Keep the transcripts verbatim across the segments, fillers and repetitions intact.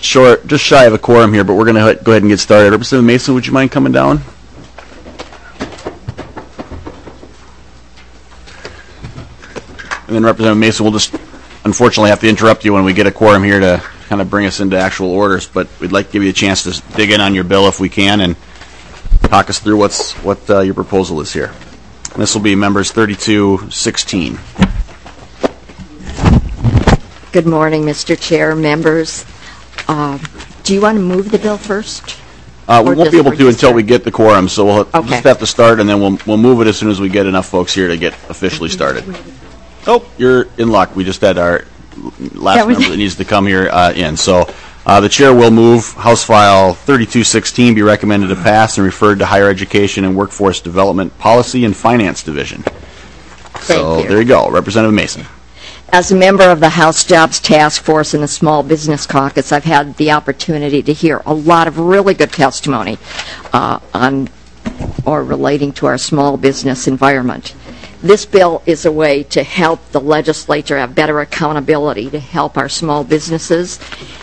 short, just shy of a quorum here, but we're going to go ahead and get started. Representative Mason, would you mind coming down? And then Representative Mason, we'll just unfortunately have to interrupt you when we get a quorum here to kind of bring us into actual orders, but we'd like to give you a chance to dig in on your bill if we can and talk us through what's what uh, your proposal is here. And this will be members thirty-two sixteen. Good morning, Mister Chair, members. Uh, do you want to move the bill first? Uh, we won't be able to until we get the quorum, so we'll okay. just have to start, and then we'll we'll move it as soon as we get enough folks here to get officially started. Oh, you're in luck. We just had our last that member that needs to come here uh, in. So uh, the chair will move House File thirty-two sixteen be recommended to pass and referred to Higher Education and Workforce Development Policy and Finance Division. Thank so you. There you go, Representative Mason. As a member of the House Jobs Task Force and the Small Business Caucus, I've had the opportunity to hear a lot of really good testimony uh, on or relating to our small business environment. This bill is a way to help the legislature have better accountability to help our small businesses.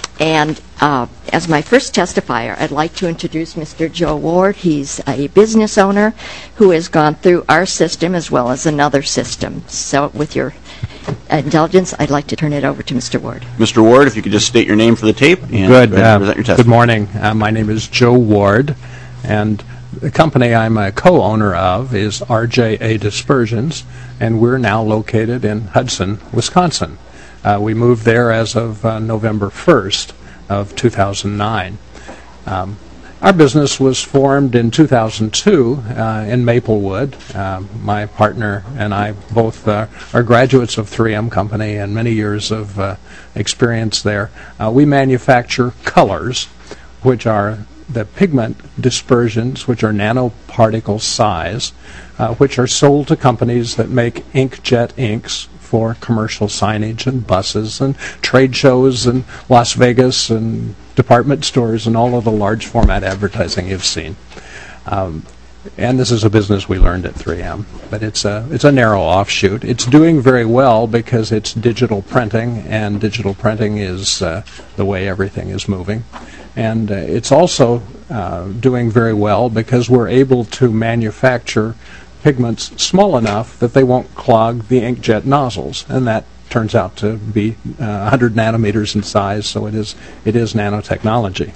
And uh, as my first testifier, I'd like to introduce Mister Joe Ward. He's a business owner who has gone through our system as well as another system. So with your indulgence, I'd like to turn it over to Mister Ward. Mister Ward, if you could just state your name for the tape and good, go ahead and present your testimony. Good morning. Uh, my name is Joe Ward, and the company I'm a co-owner of is R J A Dispersions, and we're now located in Hudson, Wisconsin. Uh, we moved there as of uh, November first of two thousand nine. Um, our business was formed in two thousand two uh, in Maplewood. Uh, my partner and I both uh, are graduates of three M Company and many years of uh, experience there. Uh, we manufacture colors, which are the pigment dispersions, which are nanoparticle size, uh, which are sold to companies that make inkjet inks for commercial signage and buses and trade shows in Las Vegas and department stores and all of the large format advertising you've seen. Um, and this is a business we learned at three M, but it's a it's a narrow offshoot. It's doing very well because it's digital printing, and digital printing is uh, the way everything is moving. And uh, it's also uh, doing very well because we're able to manufacture pigments small enough that they won't clog the inkjet nozzles, and that turns out to be uh, one hundred nanometers in size, so it is it is nanotechnology.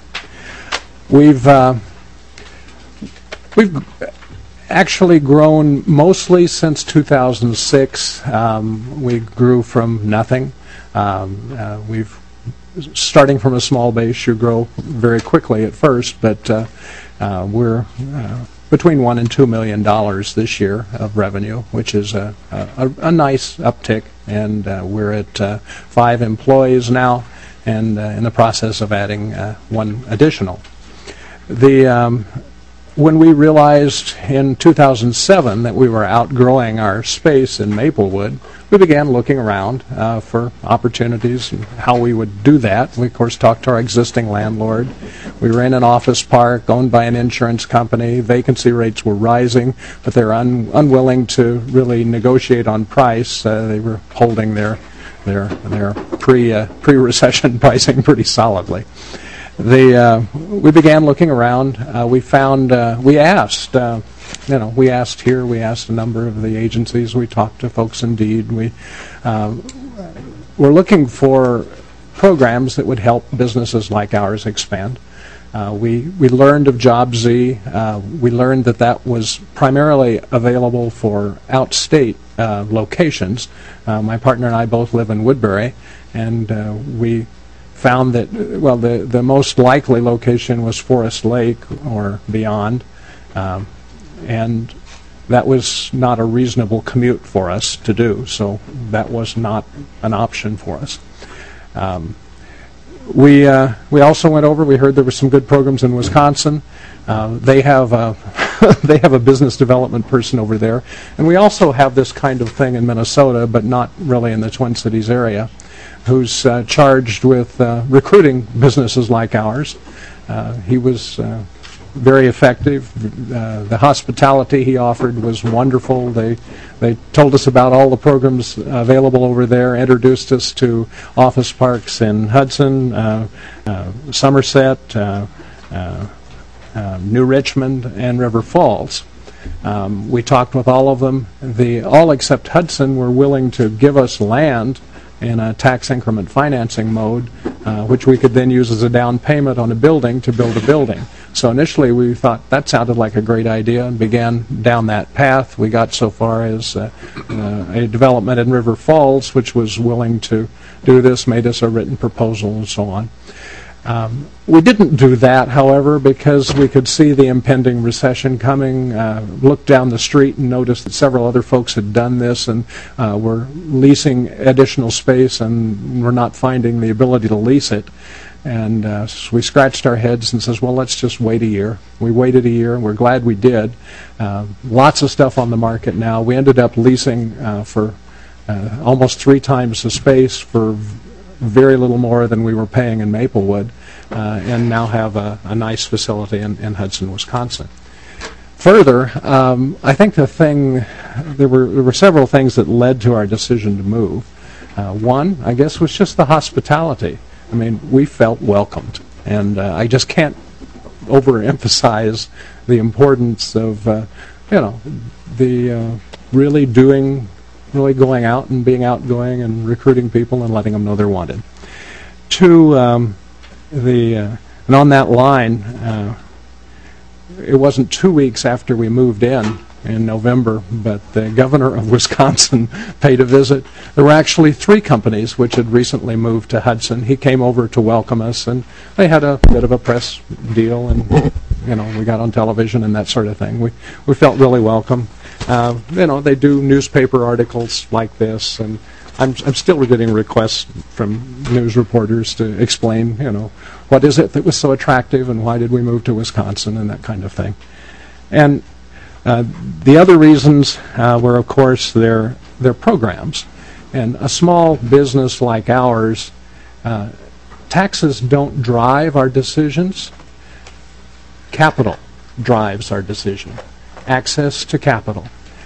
We've uh, we've actually grown mostly since two thousand six. Um, we grew from nothing. Um, uh, we've starting from a small base, you grow very quickly at first, but uh, uh, we're uh, between one and two million dollars this year of revenue, which is a, a, a nice uptick, and uh, we're at uh, five employees now, and uh, in the process of adding uh, one additional. The um, when we realized in two thousand seven that we were outgrowing our space in Maplewood, we began looking around uh, for opportunities and how we would do that. We, of course, talked to our existing landlord. We were in an office park owned by an insurance company. Vacancy rates were rising, but they were un unwilling to really negotiate on price. Uh, they were holding their their their pre uh, pre-recession pricing pretty solidly. The uh, we began looking around. Uh, we found uh, we asked. Uh, You know, we asked here, we asked a number of the agencies, we talked to folks Indeed. We uh, were looking for programs that would help businesses like ours expand. Uh, we, we learned of JobZ. Uh, we learned that that was primarily available for outstate uh, locations. Uh, my partner and I both live in Woodbury, and uh, we found that, well, the, the most likely location was Forest Lake or beyond. Um, and that was not a reasonable commute for us to do, so that was not an option for us. Um, we uh, we also went over. We heard there were some good programs in Wisconsin. Uh, they have a they have a business development person over there, and we also have this kind of thing in Minnesota, but not really in the Twin Cities area, who's uh, charged with uh, recruiting businesses like ours. Uh, he was. Uh, very effective. Uh, the hospitality he offered was wonderful. They they told us about all the programs available over there, introduced us to office parks in Hudson, uh, uh, Somerset, uh, uh, uh, New Richmond, and River Falls. Um, we talked with all of them. The all except Hudson were willing to give us land in a tax increment financing mode, uh, which we could then use as a down payment on a building to build a building. So initially we thought that sounded like a great idea and began down that path. We got so far as uh, uh, a development in River Falls, which was willing to do this, made us a written proposal and so on. Um, we didn't do that, however, because we could see the impending recession coming, uh, looked down the street and noticed that several other folks had done this and uh, were leasing additional space and were not finding the ability to lease it. And uh, so we scratched our heads and says, well, let's just wait a year. We waited a year, and we're glad we did. Uh, lots of stuff on the market now. We ended up leasing uh, for uh, almost three times the space for very little more than we were paying in Maplewood, uh, and now have a, a nice facility in, in Hudson, Wisconsin. Further, um, I think the thing, there were, there were several things that led to our decision to move. Uh, one, I guess, was just the hospitality. I mean, we felt welcomed, and uh, I just can't overemphasize the importance of, uh, you know, the uh, really doing really going out and being outgoing and recruiting people and letting them know they're wanted. Two, um, the uh, and on that line, uh, it wasn't two weeks after we moved in in November, but the governor of Wisconsin paid a visit. There were actually three companies which had recently moved to Hudson. He came over to welcome us, and they had a bit of a press deal, and you know, we got on television and that sort of thing. We we felt really welcome. Uh, you know, they do newspaper articles like this, and I'm I'm still getting requests from news reporters to explain, you know, what is it that was so attractive and why did we move to Wisconsin and that kind of thing. And uh, the other reasons uh, were, of course, their their programs. And a small business like ours, uh, taxes don't drive our decisions. Capital drives our decision. Access to capital.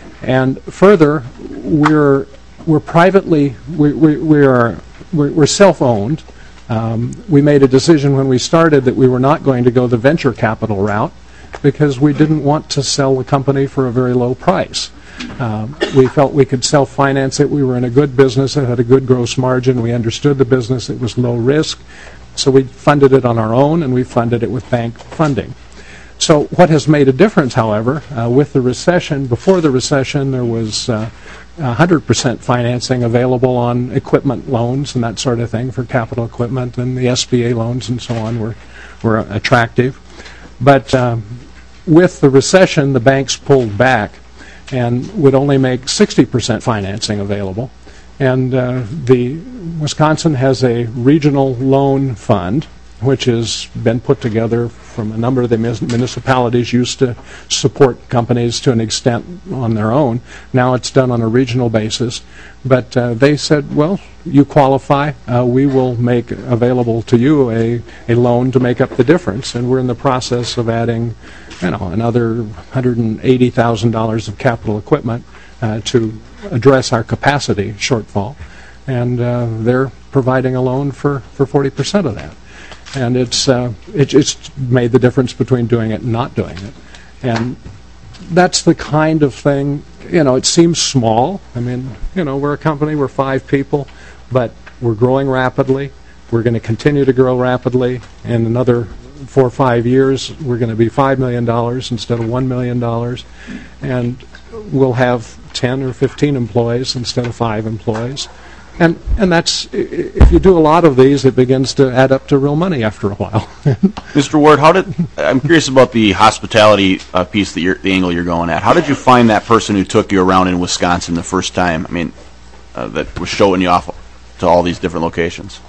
And further, we're we're privately we we, we are we're, we're self-owned. Um, we made a decision when we started that we were not going to go the venture capital route because we didn't want to sell the company for a very low price. Um, we felt we could self-finance it. We were in a good business. It had a good gross margin. We understood the business. It was low risk. So we funded it on our own, and we funded it with bank funding. So what has made a difference, however, uh, with the recession, before the recession there was uh, one hundred percent financing available on equipment loans and that sort of thing for capital equipment, and the S B A loans and so on were, were attractive. But um, with the recession, the banks pulled back and would only make sixty percent financing available. And uh, the Wisconsin has a regional loan fund, which has been put together from a number of the municipalities used to support companies to an extent on their own. Now it's done on a regional basis. But uh, they said, well, you qualify. Uh, we will make available to you a, a loan to make up the difference. And we're in the process of adding, you know, another one hundred eighty thousand dollars of capital equipment uh, to address our capacity shortfall. And uh, they're providing a loan for, for forty percent of that. And it's uh, it, it's made the difference between doing it and not doing it. And that's the kind of thing, you know, it seems small. I mean, you know, we're a company, we're five people, but we're growing rapidly. We're going to continue to grow rapidly. In another four or five years, we're going to be five million dollars instead of one million dollars. And we'll have ten or fifteen employees instead of five employees. And and that's, if you do a lot of these, it begins to add up to real money after a while. Mister Ward, how did, I'm curious about the hospitality uh, piece, that you're, the angle you're going at. How did you find that person who took you around in Wisconsin the first time, I mean, uh, that was showing you off to all these different locations?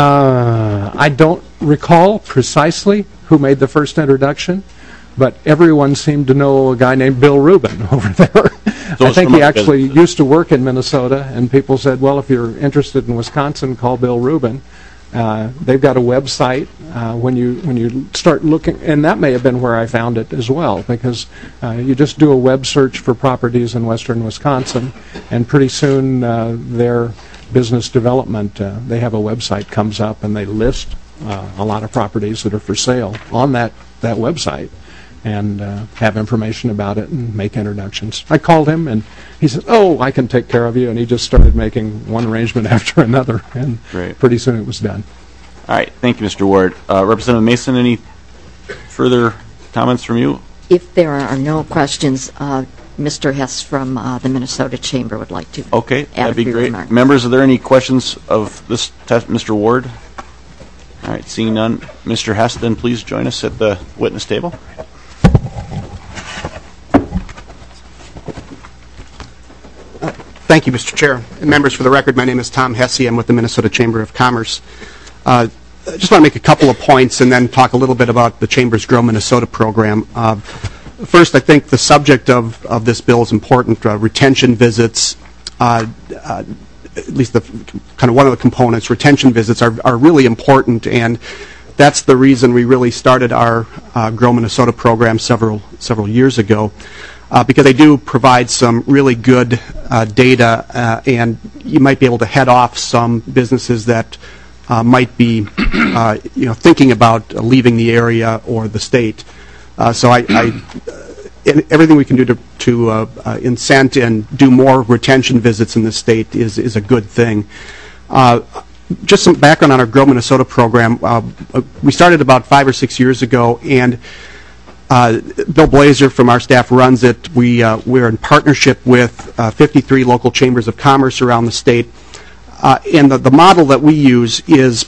Uh, I don't recall precisely who made the first introduction, but everyone seemed to know a guy named Bill Rubin over there. So I think he actually used to work in Minnesota, and people said, well, if you're interested in Wisconsin, call Bill Rubin. Uh, they've got a website. Uh, when you when you start looking, and that may have been where I found it as well, because uh, you just do a web search for properties in western Wisconsin, and pretty soon uh, their business development, uh, they have a website comes up, and they list uh, a lot of properties that are for sale on that, that website, and uh, have information about it and make introductions. I called him, and he said, oh, I can take care of you, and he just started making one arrangement after another, and Great. Pretty soon it was done. All right, thank you, Mister Ward. Uh, Representative Mason, any further comments from you? If there are no questions, uh, Mister Hess from uh, the Minnesota Chamber would like to Okay, add that'd a be few great. remarks. Members, are there any questions of this test, Mister Ward? All right, seeing none, Mister Hess, then please join us at the witness table. Thank you, Mister Chair. And members, for the record, my name is Tom Hesse. I'm with the Minnesota Chamber of Commerce. Uh, I just want to make a couple of points and then talk a little bit about the Chamber's Grow Minnesota program. Uh, first, I think the subject of, of this bill is important. Uh, retention visits, uh, uh, at least the kind of one of the components, retention visits are, are really important, and that's the reason we really started our uh, Grow Minnesota program several several years ago. Uh, because they do provide some really good uh, data, uh, and you might be able to head off some businesses that uh, might be, uh, you know, thinking about uh, leaving the area or the state. Uh, so I, I everything we can do to, to uh, uh, incent and do more retention visits in the state is is a good thing. Uh, just some background on our Grow Minnesota program. Uh, we started about five or six years ago, and Uh, Bill Blazer from our staff runs it. We, uh, we're in partnership with uh, fifty-three local chambers of commerce around the state. Uh, and the, the model that we use is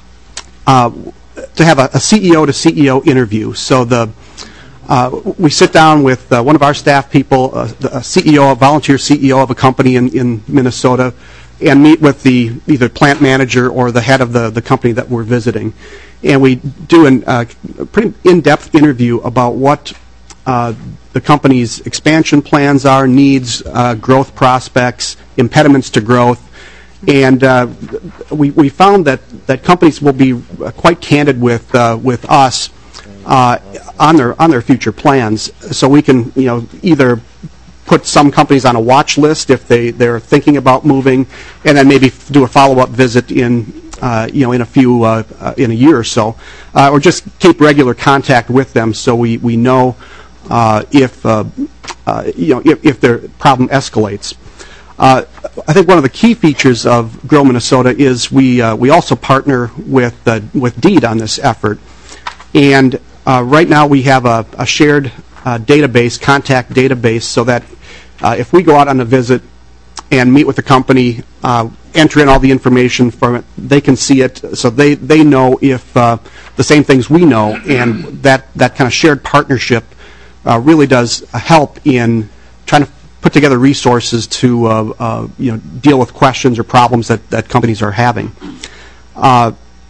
uh, to have a, a C E O to C E O interview. So the uh, we sit down with uh, one of our staff people, uh, a C E O, a volunteer C E O of a company in, in Minnesota, and meet with the either plant manager or the head of the, the company that we're visiting. And we do an, uh, a pretty in-depth interview about what uh, the company's expansion plans are, needs, uh, growth prospects, impediments to growth. And uh, we, we found that, that companies will be quite candid with, uh, with us uh, on their, on their future plans. So we can, you know, either put some companies on a watch list if they, they're thinking about moving, and then maybe do a follow-up visit in Uh, you know, in a few, uh, uh, in a year or so, uh, or just keep regular contact with them so we, we know uh, if, uh, uh, you know, if, if their problem escalates. Uh, I think one of the key features of Grow Minnesota is we, uh, we also partner with, uh, with DEED on this effort. And uh, right now we have a, a shared uh, database, contact database, so that uh, if we go out on a visit and meet with the company, uh, enter in all the information from it, they can see it, so they, they know if uh, the same things we know, and that, that kind of shared partnership uh, really does help in trying to put together resources to uh, uh, you know, deal with questions or problems that, that companies are having. Uh,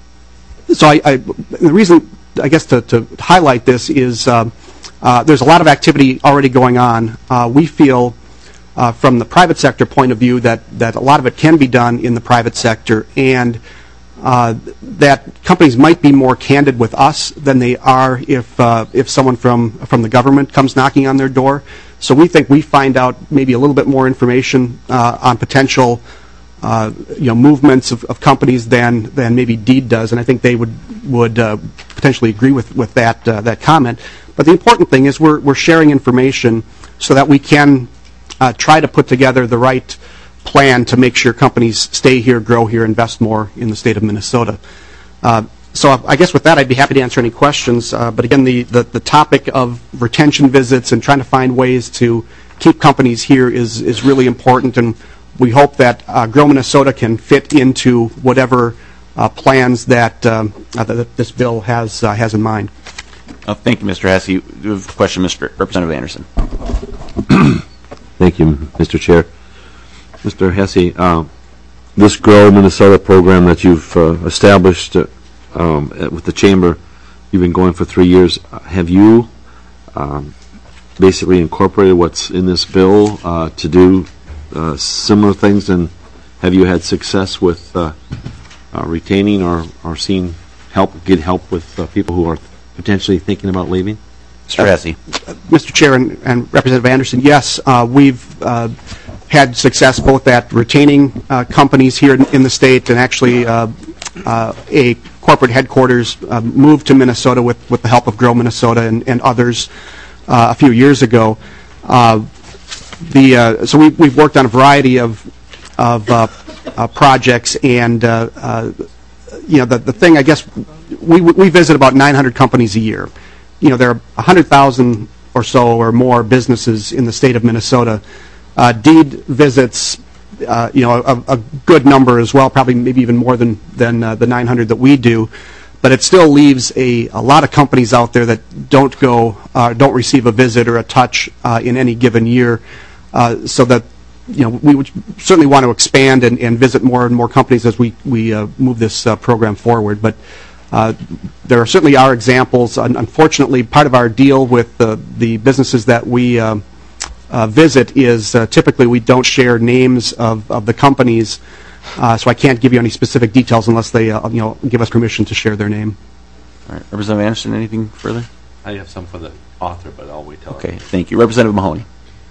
so I, I, the reason, I guess, to, to highlight this is uh, uh, there's a lot of activity already going on. Uh, we feel Uh, from the private sector point of view, that, that a lot of it can be done in the private sector, and uh, that companies might be more candid with us than they are if uh, if someone from from the government comes knocking on their door. So we think we find out maybe a little bit more information uh, on potential uh, you know movements of, of companies than than maybe DEED does, and I think they would would uh, potentially agree with with that uh, that comment. But the important thing is we're we're sharing information so that we can Uh, try to put together the right plan to make sure companies stay here, grow here, invest more in the state of Minnesota. Uh, so I guess with that, I'd be happy to answer any questions. Uh, but again, the, the, the topic of retention visits and trying to find ways to keep companies here is, is really important, and we hope that uh, Grow Minnesota can fit into whatever uh, plans that, um, uh, that this bill has, uh, has in mind. Uh, thank you, Mister Hesse. You have a question, Mister Representative Anderson. Thank you, Mister Chair. Mister Hesse, uh, this Grow Minnesota program that you've uh, established uh, um, with the Chamber, you've been going for three years. Have you um, basically incorporated what's in this bill uh, to do uh, similar things, and have you had success with uh, uh, retaining or, or seeing help, get help with uh, people who are potentially thinking about leaving? Mister Hesse. Mister Chair and, and Representative Anderson, yes, uh, we've uh, had success both at retaining uh, companies here in, in the state, and actually uh, uh, a corporate headquarters uh, moved to Minnesota with, with the help of Grow Minnesota and, and others uh, a few years ago. Uh, the uh, so we, we've worked on a variety of of uh, uh, projects, and uh, uh, you know the the thing I guess we we visit about nine hundred companies a year. You know, there are one hundred thousand or so or more businesses in the state of Minnesota. Uh, Deed visits, uh, you know, a, a good number as well, probably maybe even more than, than uh, the nine hundred that we do. But it still leaves a, a lot of companies out there that don't go, uh, don't receive a visit or a touch uh, in any given year. Uh, so that, you know, we would certainly want to expand and, and visit more and more companies as we, we uh, move this uh, program forward. But Uh, there are certainly are examples. Un unfortunately, part of our deal with the, the businesses that we uh, uh, visit is uh, typically we don't share names of, of the companies, uh, so I can't give you any specific details unless they uh, you know, give us permission to share their name. All right. Representative Anderson, anything further? I have some for the author, but I'll wait till. Okay, thank you. Representative Mahoney.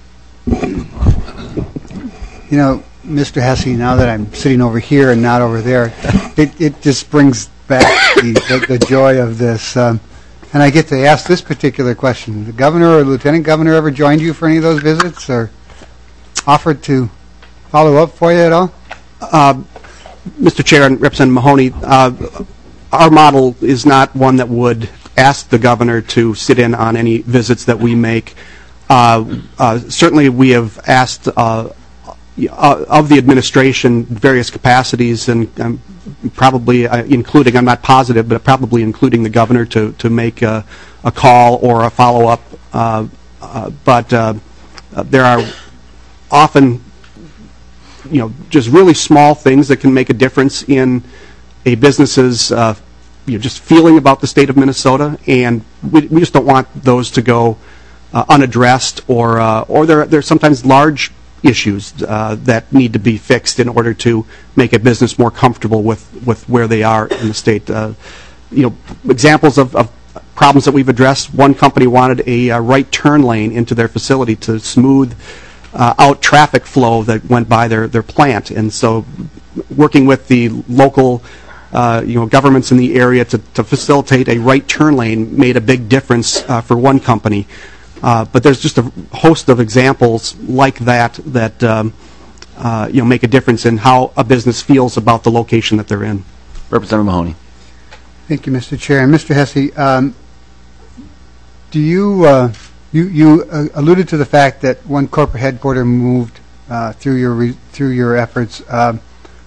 You know, Mister Hesse, now that I'm sitting over here and not over there, it, it just brings back the, the, the joy of this. Um, and I get to ask this particular question. The governor or lieutenant governor ever joined you for any of those visits or offered to follow up for you at all? Uh, Mister Chair and Representative Mahoney, uh, our model is not one that would ask the governor to sit in on any visits that we make. Uh, uh, certainly we have asked uh, uh, of the administration various capacities, and um, probably uh, including, I'm not positive, but probably including the governor to, to make a, a call or a follow-up. Uh, uh, but uh, uh, there are often, you know, just really small things that can make a difference in a business's, uh, you know, just feeling about the state of Minnesota, and we, we just don't want those to go uh, unaddressed, or uh, or there there's sometimes large issues uh, that need to be fixed in order to make a business more comfortable with, with where they are in the state. Uh, you know, examples of, of problems that we've addressed. One company wanted a, a right turn lane into their facility to smooth uh, out traffic flow that went by their, their plant, and so working with the local uh, you know, governments in the area to, to facilitate a right turn lane made a big difference uh, for one company. Uh, but there's just a host of examples like that that um, uh, you know, make a difference in how a business feels about the location that they're in. Representative Mahoney. Thank you, Mister Chair. And Mister Hesse, um, do you, uh, you, you uh, alluded to the fact that one corporate headquarter moved uh, through your re through your efforts. Um,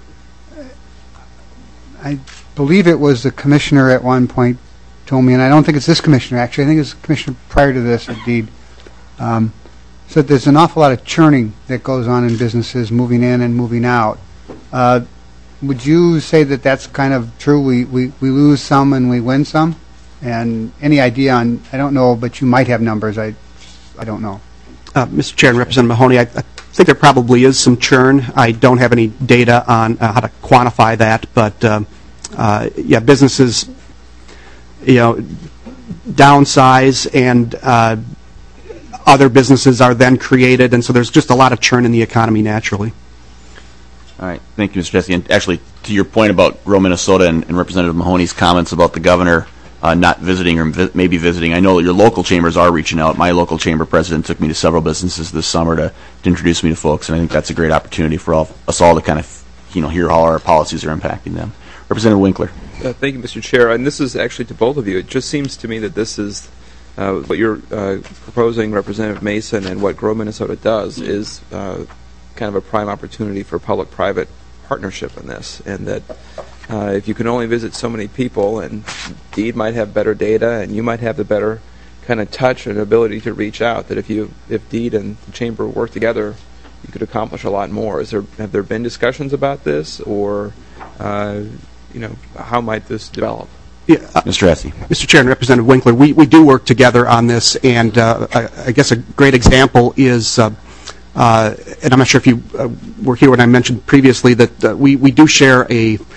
I believe it was the commissioner at one point told me, and I don't think it's this commissioner actually, I think it's the commissioner prior to this, indeed, um, said there's an awful lot of churning that goes on in businesses, moving in and moving out. Uh, would you say that that's kind of true? We, we, we lose some and we win some? And any idea on, I don't know, but you might have numbers, I, I don't know. Uh, Mister Chair and Representative Mahoney, I, I think there probably is some churn. I don't have any data on uh, how to quantify that, but uh, uh, yeah, businesses, you know, downsize, and uh, other businesses are then created, and so there's just a lot of churn in the economy naturally. All right, thank you, Mister Jesse. And actually, to your point about Grow Minnesota and, and Representative Mahoney's comments about the governor uh, not visiting or vi maybe visiting, I know your local chambers are reaching out. My local chamber president took me to several businesses this summer to, to introduce me to folks, and I think that's a great opportunity for all, us all to kind of, you know, hear how our policies are impacting them. Representative Winkler. Uh, thank you, Mister Chair. And this is actually to both of you. It just seems to me that this is uh, what you're uh, proposing, Representative Mason, and what Grow Minnesota does is uh, kind of a prime opportunity for public-private partnership in this, and that uh, if you can only visit so many people, and Deed might have better data, and you might have the better kind of touch and ability to reach out, that if you if Deed and the Chamber work together, you could accomplish a lot more. Is there have there been discussions about this, or uh, you know, how might this develop? Yeah, uh, Mister Hesse. Mister Chair and Representative Winkler, we, we do work together on this, and uh, I, I guess a great example is, uh, uh, and I'm not sure if you uh, were here when I mentioned previously that uh, we, we do share a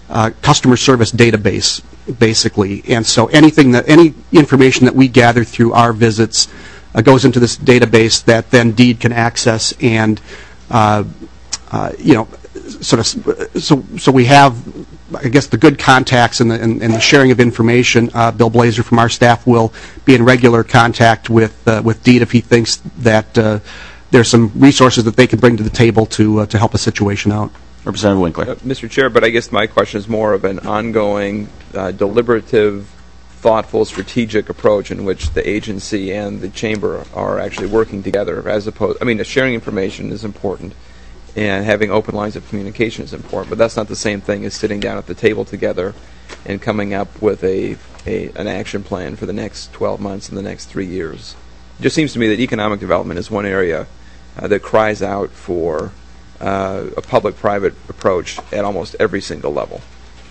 uh, customer service database, basically. And so anything that, any information that we gather through our visits uh, goes into this database that then DEED can access and, uh, uh, you know, sort of, so so we have, I guess, the good contacts and the, and, and the sharing of information. Uh, Bill Blazer from our staff will be in regular contact with uh, with DEED if he thinks that uh, there's some resources that they can bring to the table to uh, to help a situation out. Representative Winkler. Uh, Mister Chair, but I guess my question is more of an ongoing, uh, deliberative, thoughtful, strategic approach in which the agency and the chamber are actually working together, as opposed, I mean, sharing information is important, and having open lines of communication is important, but that's not the same thing as sitting down at the table together and coming up with a, a an action plan for the next twelve months and the next three years. It just seems to me that economic development is one area uh, that cries out for uh, a public-private approach at almost every single level.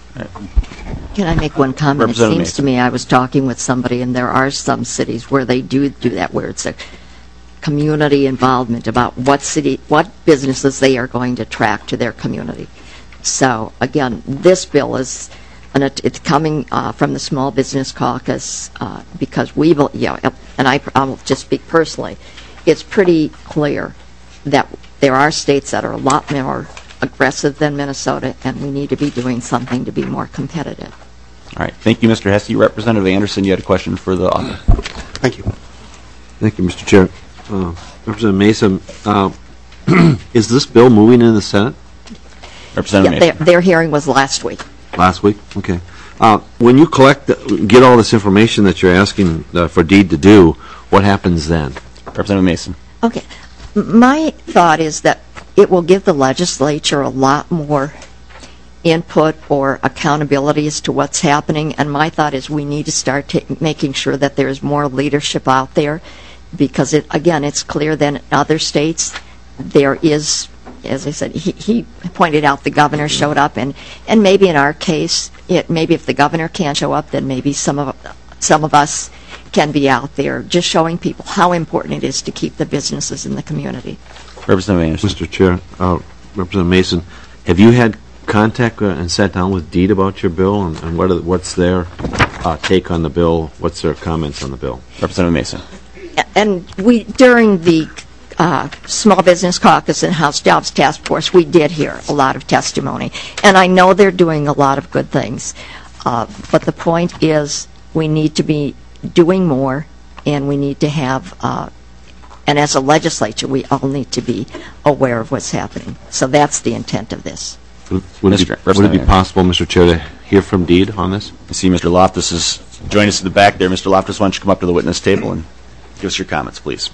Can I make one comment? It Representative seems to me, I was talking with somebody, and there are some cities where they do do that, where it's a community involvement about what city, what businesses they are going to attract to their community. So again, this bill is, and it, it's coming uh, from the Small Business Caucus uh, because we will, you know, and I, I'll just speak personally, it's pretty clear that there are states that are a lot more aggressive than Minnesota, and we need to be doing something to be more competitive. All right. Thank you, Mister Hesse. Representative Anderson, you had a question for the author. Thank you. Thank you, Mister Chair. Uh, Representative Mason, uh, is this bill moving in the Senate? Representative Yeah, Mason. their, their hearing was last week. Last week? Okay. Uh, when you collect, the, get all this information that you're asking uh, for DEED to do, what happens then? Representative Mason. Okay. M- My thought is that it will give the legislature a lot more input or accountability as to what's happening, and my thought is we need to start ta- making sure that there's more leadership out there, because, it, again, it's clear that in other states there is, as I said, he, he pointed out the governor showed up, and, and maybe in our case, it, maybe if the governor can't show up, then maybe some of some of us can be out there just showing people how important it is to keep the businesses in the community. Representative Anderson. Mister Chair, uh, Representative Mason, have you had contact uh, and sat down with DEED about your bill, and, and what are, what's their uh, take on the bill? What's their comments on the bill? Representative Mason. And we, during the uh, Small Business Caucus and House Jobs Task Force, we did hear a lot of testimony. And I know they're doing a lot of good things. Uh, but the point is we need to be doing more, and we need to have, uh, and as a legislature, we all need to be aware of what's happening. So that's the intent of this. Would, would, it, be, would it be possible, Mister Chair, to hear from DEED on this? I see Mister Loftus is joining us at the back there. Mister Loftus, why don't you come up to the witness table and give us your comments, please.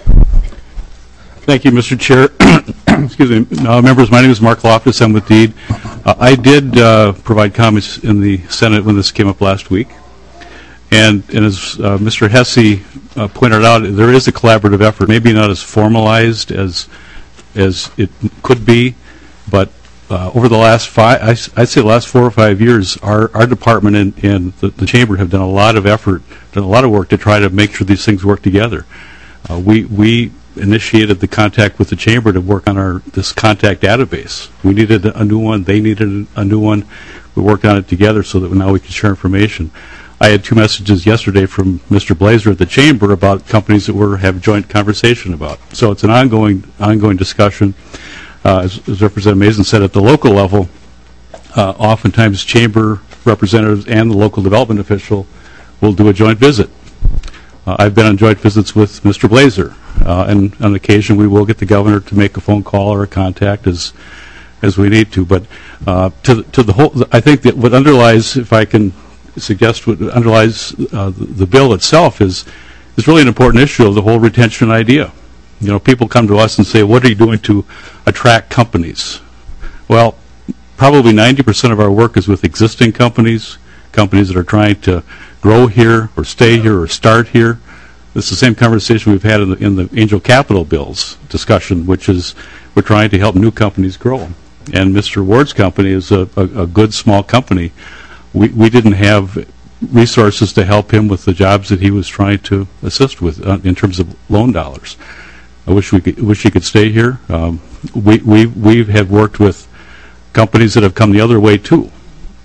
Thank you, Mister Chair. Excuse me. Uh, members, my name is Mark Loftus. I'm with DEED. Uh, I did uh, provide comments in the Senate when this came up last week. And, and as uh, Mister Hesse uh, pointed out, there is a collaborative effort, maybe not as formalized as as it could be, but uh, over the last five, I, I'd say the last four or five years, our, our department and, and the, the chamber have done a lot of effort, done a lot of work to try to make sure these things work together. Uh, we we initiated the contact with the chamber to work on our this contact database. We needed a new one. They needed a new one. We worked on it together so that now we can share information. I had two messages yesterday from Mister Blazer at the chamber about companies that we're have joint conversation about. So it's an ongoing ongoing discussion. Uh, as, as Representative Mason said, at the local level, uh, oftentimes chamber representatives and the local development official will do a joint visit. Uh, I've been on joint visits with Mister Blazer, uh, and on occasion we will get the governor to make a phone call or a contact as as we need to. But uh, to to the whole, I think that what underlies, if I can suggest what underlies uh, the, the bill itself is is really an important issue of the whole retention idea. You know, people come to us and say, what are you doing to attract companies? Well, probably ninety percent of our work is with existing companies, companies that are trying to grow here or stay here or start here. This is the same conversation we've had in the, in the Angel Capital Bills discussion, which is we're trying to help new companies grow. And Mister Ward's company is a, a, a good small company. We, we didn't have resources to help him with the jobs that he was trying to assist with uh, in terms of loan dollars. I wish we could, wish he could stay here. Um, we we we have worked with companies that have come the other way too,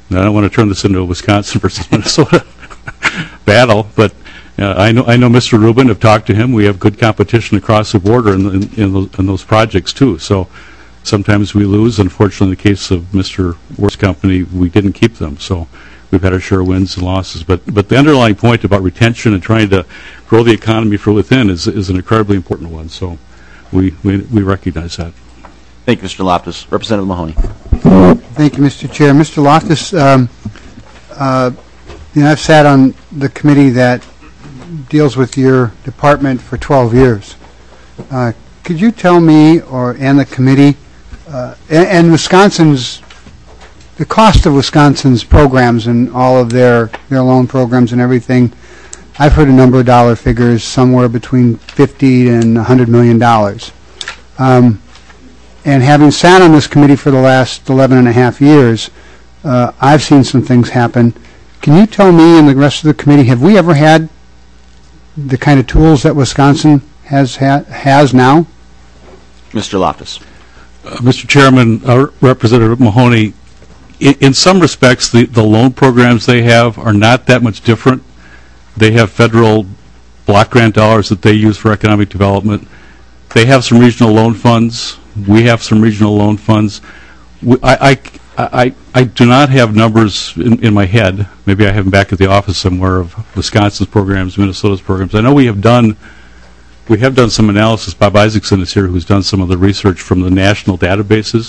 And I don't want to turn this into a Wisconsin versus Minnesota battle, but uh, I know I know Mister Rubin. I've talked to him. We have good competition across the border in, in, in, those, in those projects too. So sometimes we lose. Unfortunately, in the case of Mister Ward's company, we didn't keep them. So we've had our share of wins and losses. But but the underlying point about retention and trying to grow the economy from within is is an incredibly important one. So we we, we recognize that. Thank you, Mister Loftus. Representative Mahoney. Thank you, Mister Chair. Mister Loftus, um, uh, you know, I've sat on the committee that deals with your department for twelve years. Uh, could you tell me, or and the committee, uh, and, and Wisconsin's, the cost of Wisconsin's programs and all of their, their loan programs and everything, I've heard a number of dollar figures, somewhere between fifty and one hundred million dollars. Um, and having sat on this committee for the last eleven and a half years, uh, I've seen some things happen. Can you tell me and the rest of the committee, have we ever had the kind of tools that Wisconsin has ha- has now? Mister Loftus. Uh, Mister Chairman, uh, Representative Mahoney, in, in some respects, the, the loan programs they have are not that much different. They have federal block grant dollars that they use for economic development. They have some regional loan funds. We have some regional loan funds. We, I, I, I, I do not have numbers in, in my head. Maybe I have them back at the office somewhere of Wisconsin's programs, Minnesota's programs. I know we have done we have done some analysis. Bob Isaacson is here, who's done some of the research from the national databases.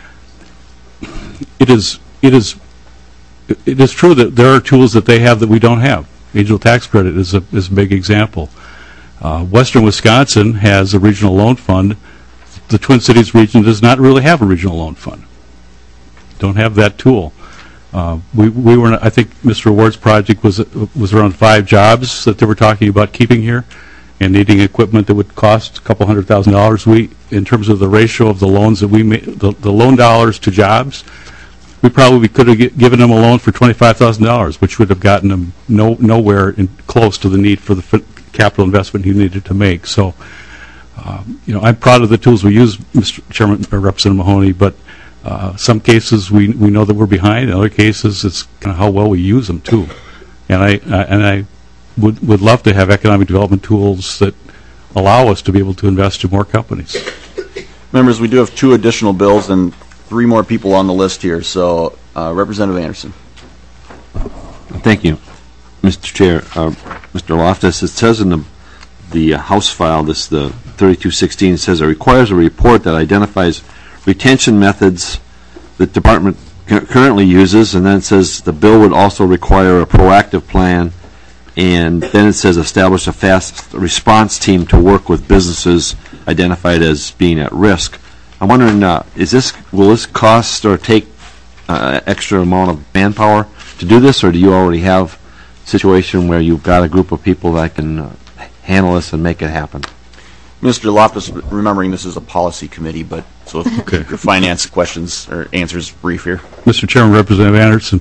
It is it is it is true that there are tools that they have that we don't have. Regional tax credit is a is a big example. Uh, Western Wisconsin has a regional loan fund. The Twin Cities region does not really have a regional loan fund. Don't have that tool. Uh, we we were I think Mister Ward's project was was around five jobs that they were talking about keeping here, and needing equipment that would cost a couple hundred thousand dollars. We, in terms of the ratio of the loans that we made, the, the loan dollars to jobs, we probably could have g- given them a loan for twenty-five thousand dollars, which would have gotten them no nowhere in, close to the need for the f- capital investment he needed to make. So, um, you know, I'm proud of the tools we use, Mister Chairman or Representative Mahoney, but uh, some cases we we know that we're behind. In other cases, it's kind of how well we use them too. And I, I and I would would love to have economic development tools that allow us to be able to invest in more companies. Members, we do have two additional bills and three more people on the list here. So, uh, Representative Anderson. Thank you, Mister Chair. Uh, Mister Loftus, it says in the the uh, House file, this the thirty-two sixteen, says it requires a report that identifies retention methods the department cu- currently uses, and then it says the bill would also require a proactive plan, and then it says establish a fast response team to work with businesses identified as being at risk. I'm wondering, uh, is this will this cost or take uh, extra amount of manpower to do this, or do you already have a situation where you've got a group of people that can uh, handle this and make it happen? Mister Loftus, remembering this is a policy committee, but so if Okay. your finance questions or answers brief here. Mister Chairman, Representative Anderson,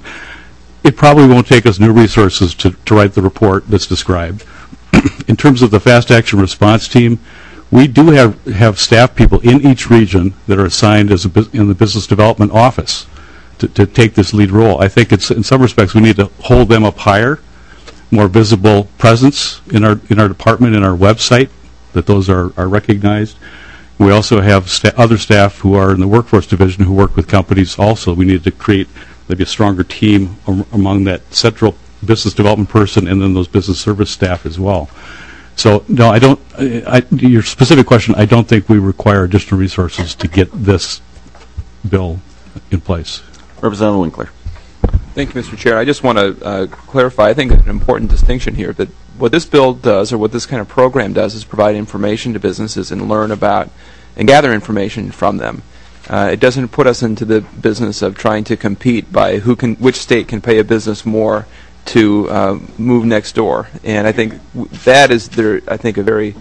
it probably won't take us new resources to, to write the report that's described. In terms of the fast action response team, we do have, have staff people in each region that are assigned as a, bus- in the business development office to, to take this lead role. I think it's in some respects we need to hold them up higher, more visible presence in our in our department, in our website, that those are, are recognized. We also have sta- other staff who are in the workforce division who work with companies also. We need to create maybe a stronger team am- among that central business development person and then those business service staff as well. So, no, I don't, I, I, your specific question, I don't think we require additional resources to get this bill in place. Representative Winkler. Thank you, Mister Chair. I just want to uh, clarify, I think, an important distinction here, that what this bill does, or what this kind of program does, is provide information to businesses and learn about and gather information from them. Uh, it doesn't put us into the business of trying to compete by who can, which state can pay a business more to uh, move next door. And I think w- that is, there, I think, a very,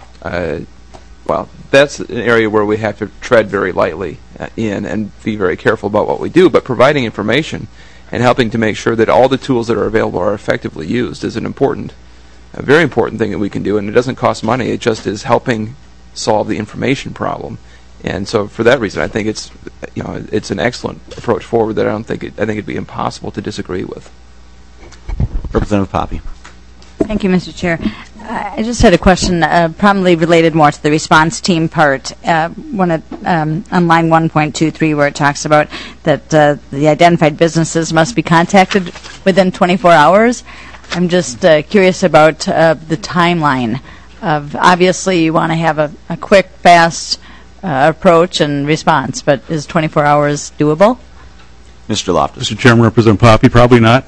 uh, well, that's an area where we have to tread very lightly uh, in and be very careful about what we do. But providing information and helping to make sure that all the tools that are available are effectively used is an important, a very important thing that we can do. And it doesn't cost money. It just is helping solve the information problem And so for that reason, I think it's, you know, it's an excellent approach forward that I don't think it, I think it'd be impossible to disagree with. Representative Poppe. Thank you, Mister Chair. Uh, I just had a question, uh, probably related more to the response team part. Uh, when it, um, on line one point two three, where it talks about that uh, the identified businesses must be contacted within twenty-four hours, I'm just uh, curious about uh, the timeline of, obviously you want to have a, a quick, fast uh, approach and response, but is twenty-four hours doable? Mister Loftus. Mister Chairman, Representative Poppe, probably not.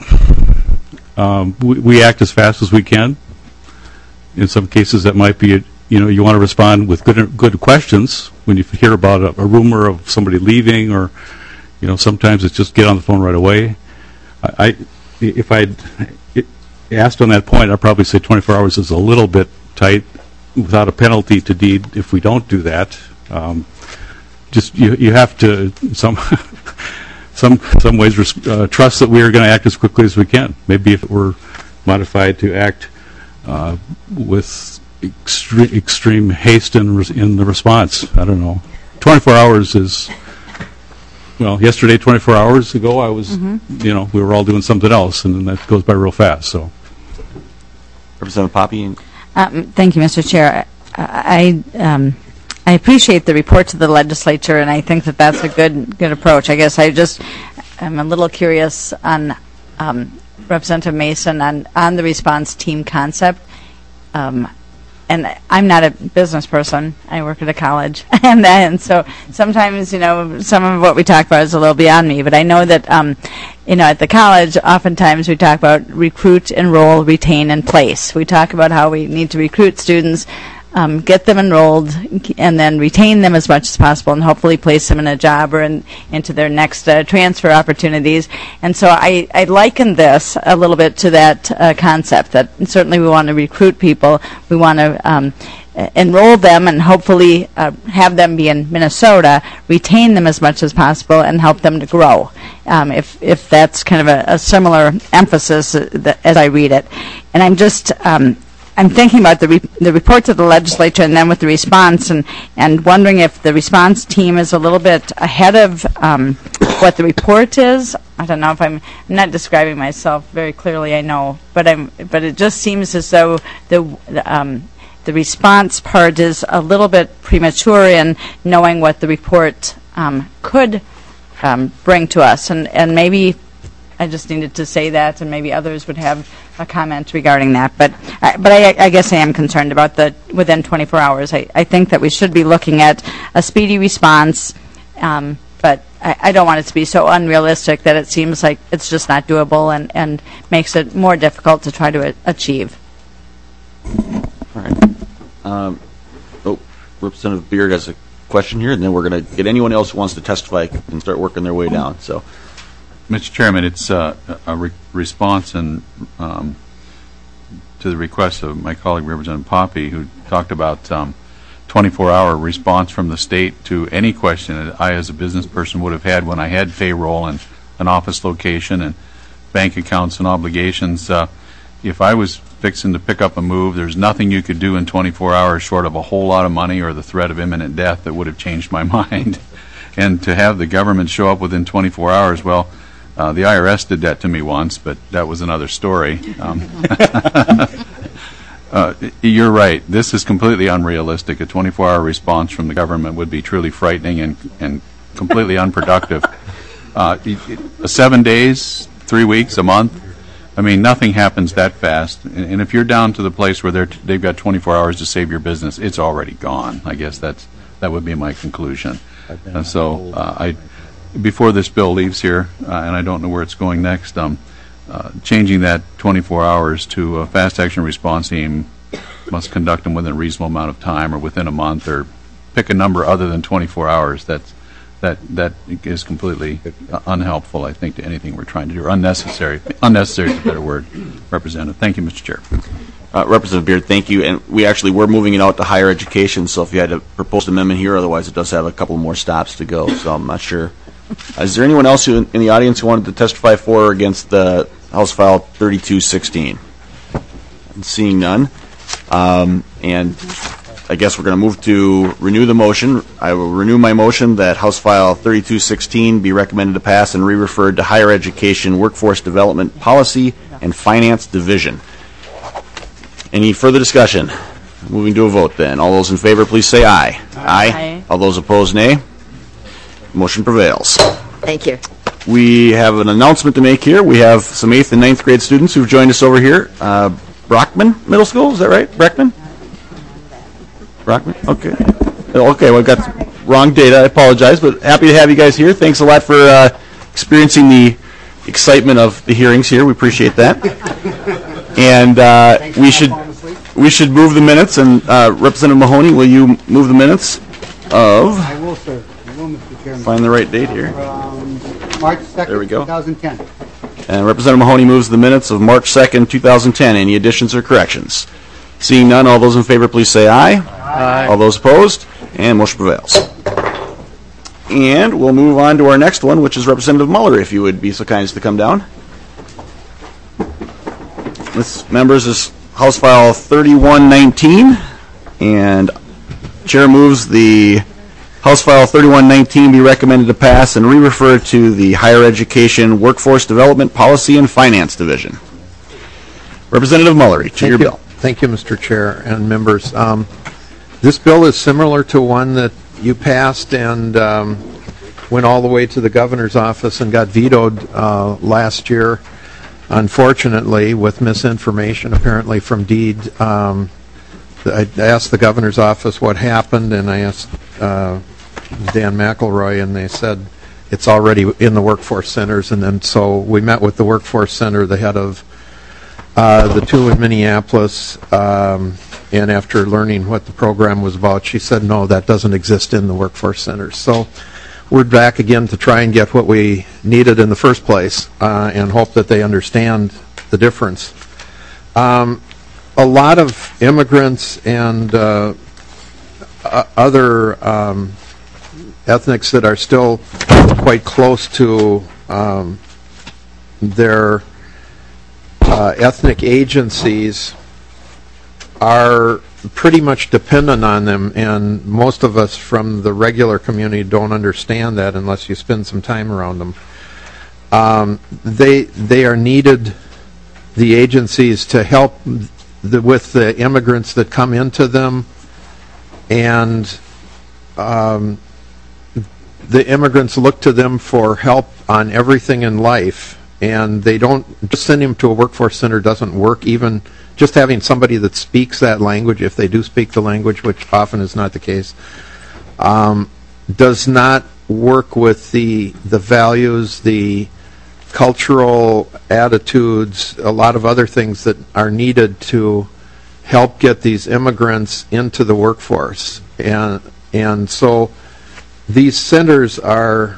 Um, we, we act as fast as we can. In some cases, that might be, a, you know, you want to respond with good good questions when you hear about a, a rumor of somebody leaving, or, you know, sometimes it's just get on the phone right away. I, I if I'd asked on that point, I'd probably say twenty-four hours is a little bit tight, without a penalty to deed if we don't do that. Um, just you you have to some. Some some ways uh, trust that we are going to act as quickly as we can. Maybe if it were modified to act uh, with extre- extreme haste in, res- in the response. I don't know. twenty-four hours is, well, yesterday, twenty-four hours ago, I was, mm-hmm. you know, we were all doing something else, and then that goes by real fast. So, Representative Poppe. Um, thank you, Mister Chair. I. I um, I appreciate the report to the legislature, and I think that that's a good good approach. I guess I just am a little curious on um, Representative Mason on, on the response team concept. Um, and I'm not a business person. I work at a college, and and so sometimes, you know, some of what we talk about is a little beyond me. But I know that, um, you know, at the college, oftentimes we talk about recruit, enroll, retain, and place. We talk about how we need to recruit students, Um, get them enrolled, and then retain them as much as possible, and hopefully place them in a job or in, into their next uh, transfer opportunities. And so I, I liken this a little bit to that uh, concept, that certainly we want to recruit people, we want to um, enroll them and hopefully uh, have them be in Minnesota, retain them as much as possible, and help them to grow. Um, if, if that's kind of a, a similar emphasis uh, that, as I read it. And I'm just... Um, I'm thinking about the re- the report to the legislature, and then with the response, and, and wondering if the response team is a little bit ahead of um, what the report is. I don't know if I'm, I'm not describing myself very clearly, I know, but I'm but it just seems as though the the, um, the response part is a little bit premature in knowing what the report um, could um, bring to us, and and maybe I just needed to say that, and maybe others would have a comment regarding that. But uh, but I, I guess I am concerned about the within twenty-four hours. I, I think that we should be looking at a speedy response, um, but I, I don't want it to be so unrealistic that it seems like it's just not doable, and, and makes it more difficult to try to a- achieve. All right. Um, oh, Representative Beard has a question here, and then we're going to get anyone else who wants to testify and start working their way down. So. Mister Chairman, it's uh, a re- response and um, to the request of my colleague Representative Poppe, who talked about um, twenty-four hour response from the state to any question that I, as a business person, would have had when I had payroll and an office location and bank accounts and obligations. Uh, if I was fixing to pick up a move, there's nothing you could do in twenty-four hours short of a whole lot of money or the threat of imminent death that would have changed my mind. And to have the government show up within twenty-four hours, well, Uh, the I R S did that to me once, but that was another story. Um, uh, you're right. This is completely unrealistic. A twenty-four hour response from the government would be truly frightening and, and completely unproductive. Uh, seven days, three weeks, a month, I mean, nothing happens that fast. And, and if you're down to the place where they're t- they've got twenty-four hours to save your business, it's already gone. I guess that's that would be my conclusion. And so uh, I... Before this bill leaves here, uh, and I don't know where it's going next, um, uh, changing that twenty-four hours to a fast action response team must conduct them within a reasonable amount of time or within a month, or pick a number other than twenty-four hours. That's, that that is completely uh, unhelpful, I think, to anything we're trying to do, or unnecessary. Unnecessary is a better word, Representative. Thank you, Mister Chair. Uh, Representative Beard, thank you. And we actually were moving it out to higher education, so if you had a proposed amendment here, otherwise it does have a couple more stops to go, so I'm not sure. Uh, is there anyone else who, in the audience who wanted to testify for or against the House File thirty-two sixteen? I'm seeing none. Um, and I guess we're going to move to renew the motion. I will renew my motion that House File thirty-two sixteen be recommended to pass and re-referred to Higher Education Workforce Development Policy and Finance Division. Any further discussion? Moving to a vote then. All those in favor, please say aye. Aye. Aye. All those opposed, nay. Motion prevails. Thank you. We have an announcement to make here. We have some eighth and ninth grade students who've joined us over here. Uh, Brockman Middle School, is that right? Breckman? Brockman? Okay. Okay, well, I've got wrong data. I apologize, but happy to have you guys here. Thanks a lot for uh, experiencing the excitement of the hearings here. We appreciate that. And uh, we should we should move the minutes. And uh, Representative Mahoney, will you move the minutes of? I will, sir. I will, Mister Chairman. Find the right date here. Um, March second, There we go. twenty ten. And Representative Mahoney moves the minutes of March second, two thousand ten. Any additions or corrections? Seeing none, all those in favor, please say aye. Aye. All those opposed? And motion prevails. And we'll move on to our next one, which is Representative Muller, if you would be so kind as to come down. This, members, is House File thirty-one nineteen, and Chair moves the House File thirty-one nineteen be recommended to pass and re-refer to the Higher Education Workforce Development Policy and Finance Division. Representative Muller, to Thank your you. bill. Thank you, Mister Chair and members. Um, this bill is similar to one that you passed and um, went all the way to the governor's office and got vetoed uh, last year, unfortunately, with misinformation apparently from Deed. Um, I asked the governor's office what happened, and I asked uh, Dan McElroy, and they said it's already in the workforce centers. And then so we met with the workforce center, the head of uh, the two in Minneapolis, um, and after learning what the program was about, she said, no, that doesn't exist in the workforce centers. So we're back again to try and get what we needed in the first place uh, and hope that they understand the difference. Um, a lot of immigrants and uh, uh, other um, ethnics that are still quite close to um, their uh, ethnic agencies are pretty much dependent on them, and most of us from the regular community don't understand that unless you spend some time around them. Um, they they are needed, the agencies, to help the, with the immigrants that come into them, and um, the immigrants look to them for help on everything in life, and they don't just send them to a workforce center doesn't work. Even just having somebody that speaks that language, if they do speak the language, which often is not the case, um, does not work with the the values, the cultural attitudes, a lot of other things that are needed to help get these immigrants into the workforce. And and so these centers are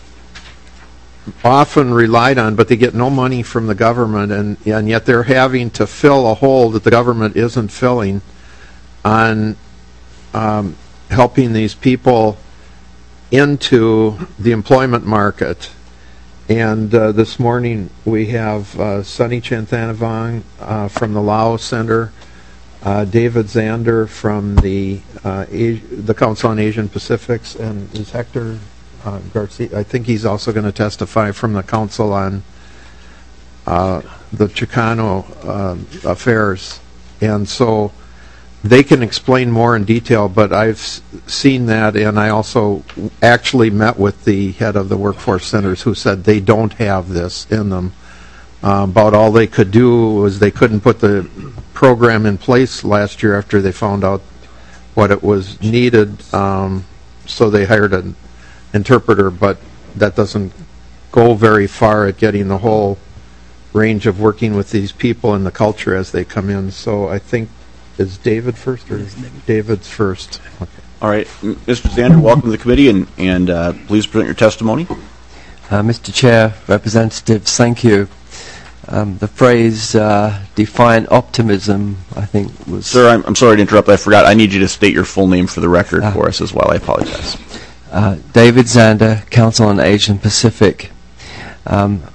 often relied on, but they get no money from the government, and, and yet they're having to fill a hole that the government isn't filling on um, helping these people into the employment market. And uh, this morning we have uh, Sunny Chanthanavong uh, from the Lao Center, uh, David Zander from the uh, the Council on Asian Pacifics, and is Hector uh, Garcia, I think he's also going to testify from the Council on uh, the Chicano uh, affairs. And so they can explain more in detail, but I've s- seen that, and I also actually met with the head of the workforce centers who said they don't have this in them. Uh, about all they could do was they couldn't put the program in place last year after they found out what it was needed, um, so they hired an interpreter, but that doesn't go very far at getting the whole range of working with these people and the culture as they come in. So I think, is David first or David's first? Okay. All right, M- Mister Zander, welcome to the committee, and, and uh, please present your testimony. Uh, Mister Chair, Representatives, thank you. Um, the phrase uh, "defiant optimism," I think, was... Sir, I'm, I'm sorry to interrupt. I forgot. I need you to state your full name for the record uh, for us as well. I apologize. Uh, David Zander, Council on Asian Pacific. Um,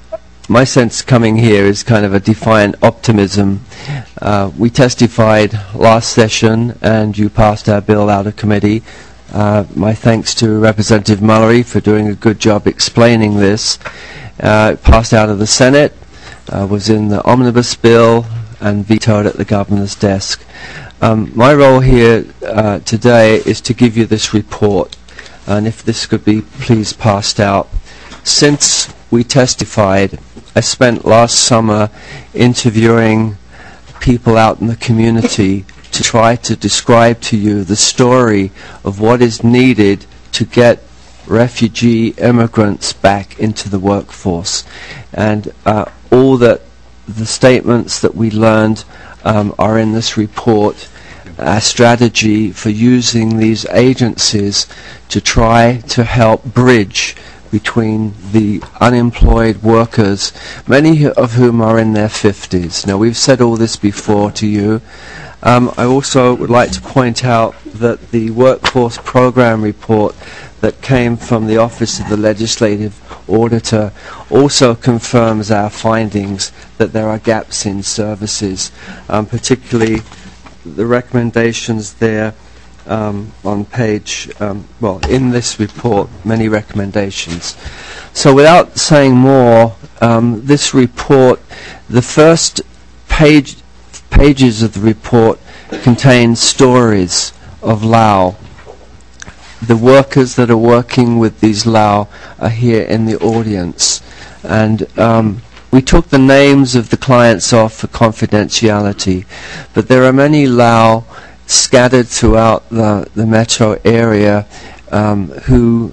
my sense coming here is kind of a defiant optimism. Uh, we testified last session, and you passed our bill out of committee. Uh, my thanks to Representative Mullery for doing a good job explaining this. Uh, it passed out of the Senate, uh, was in the omnibus bill, and vetoed at the governor's desk. Um, my role here uh, today is to give you this report, and if this could be please passed out. Since we testified, I spent last summer interviewing people out in the community to try to describe to you the story of what is needed to get refugee immigrants back into the workforce. And uh, all that the statements that we learned um, are in this report. Our strategy for using these agencies to try to help bridge between the unemployed workers, many of whom are in their fifties. Now, we've said all this before to you. Um, I also would like to point out that the workforce program report that came from the Office of the Legislative Auditor also confirms our findings that there are gaps in services, um, particularly the recommendations there um, on page, um, well, in this report, many recommendations. So without saying more, um, this report, the first page, pages of the report contain stories of Lao. The workers that are working with these Lao are here in the audience. And um, we took the names of the clients off for confidentiality, but there are many Lao scattered throughout the, the metro area um, who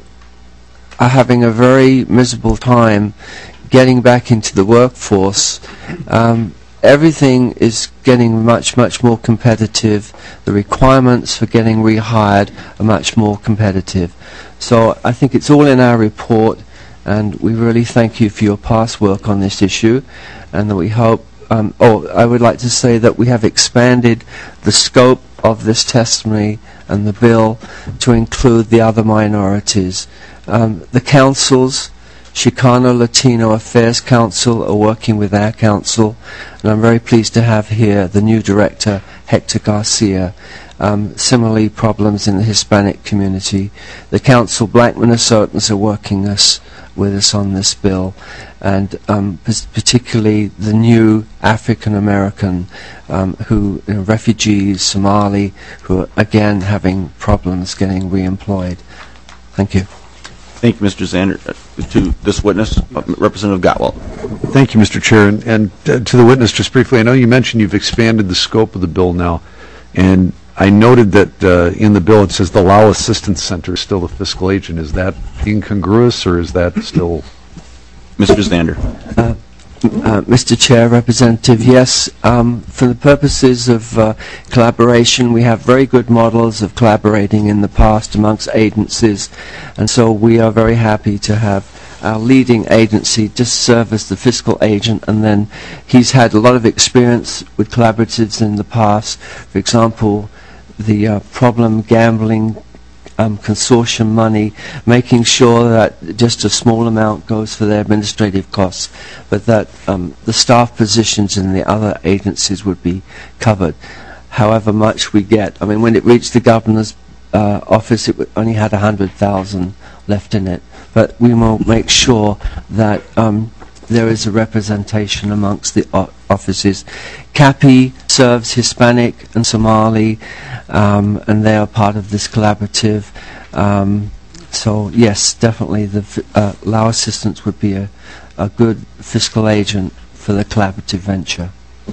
are having a very miserable time getting back into the workforce. Um, everything is getting much, much more competitive. The requirements for getting rehired are much more competitive. So I think it's all in our report, and we really thank you for your past work on this issue, and that we hope, um, oh, I would like to say that we have expanded the scope of this testimony and the bill to include the other minorities. Um, the councils, Chicano Latino Affairs Council, are working with our council, and I'm very pleased to have here the new director, Hector Garcia. Um, similarly, problems in the Hispanic community. The council, Black Minnesotans, are working us with us on this bill, and um, particularly the new African American um, who, you know, refugees, Somali, who are again having problems getting reemployed. Thank you. Thank you, Mister Zander. Uh, to this witness, uh, Representative Gottwald. Thank you, Mister Chair. And, and uh, to the witness, just briefly, I know you mentioned you've expanded the scope of the bill now, and I noted that uh, in the bill it says the Lao Assistance Center is still the fiscal agent. Is that incongruous, or is that still? Mister Zander. Uh, uh, Mister Chair, Representative, yes, um, for the purposes of uh, collaboration, we have very good models of collaborating in the past amongst agencies, and so we are very happy to have our leading agency just serve as the fiscal agent, and then he's had a lot of experience with collaboratives in the past. For example, the uh, problem gambling um, consortium money, making sure that just a small amount goes for their administrative costs, but that um, the staff positions in the other agencies would be covered, however much we get. I mean, when it reached the governor's uh, office, it only had one hundred thousand left in it, but we will make sure that um, there is a representation amongst the o offices. CAPI serves Hispanic and Somali, um, and they are part of this collaborative. Um, so yes, definitely the uh, Lao assistance would be a, a good fiscal agent for the collaborative venture.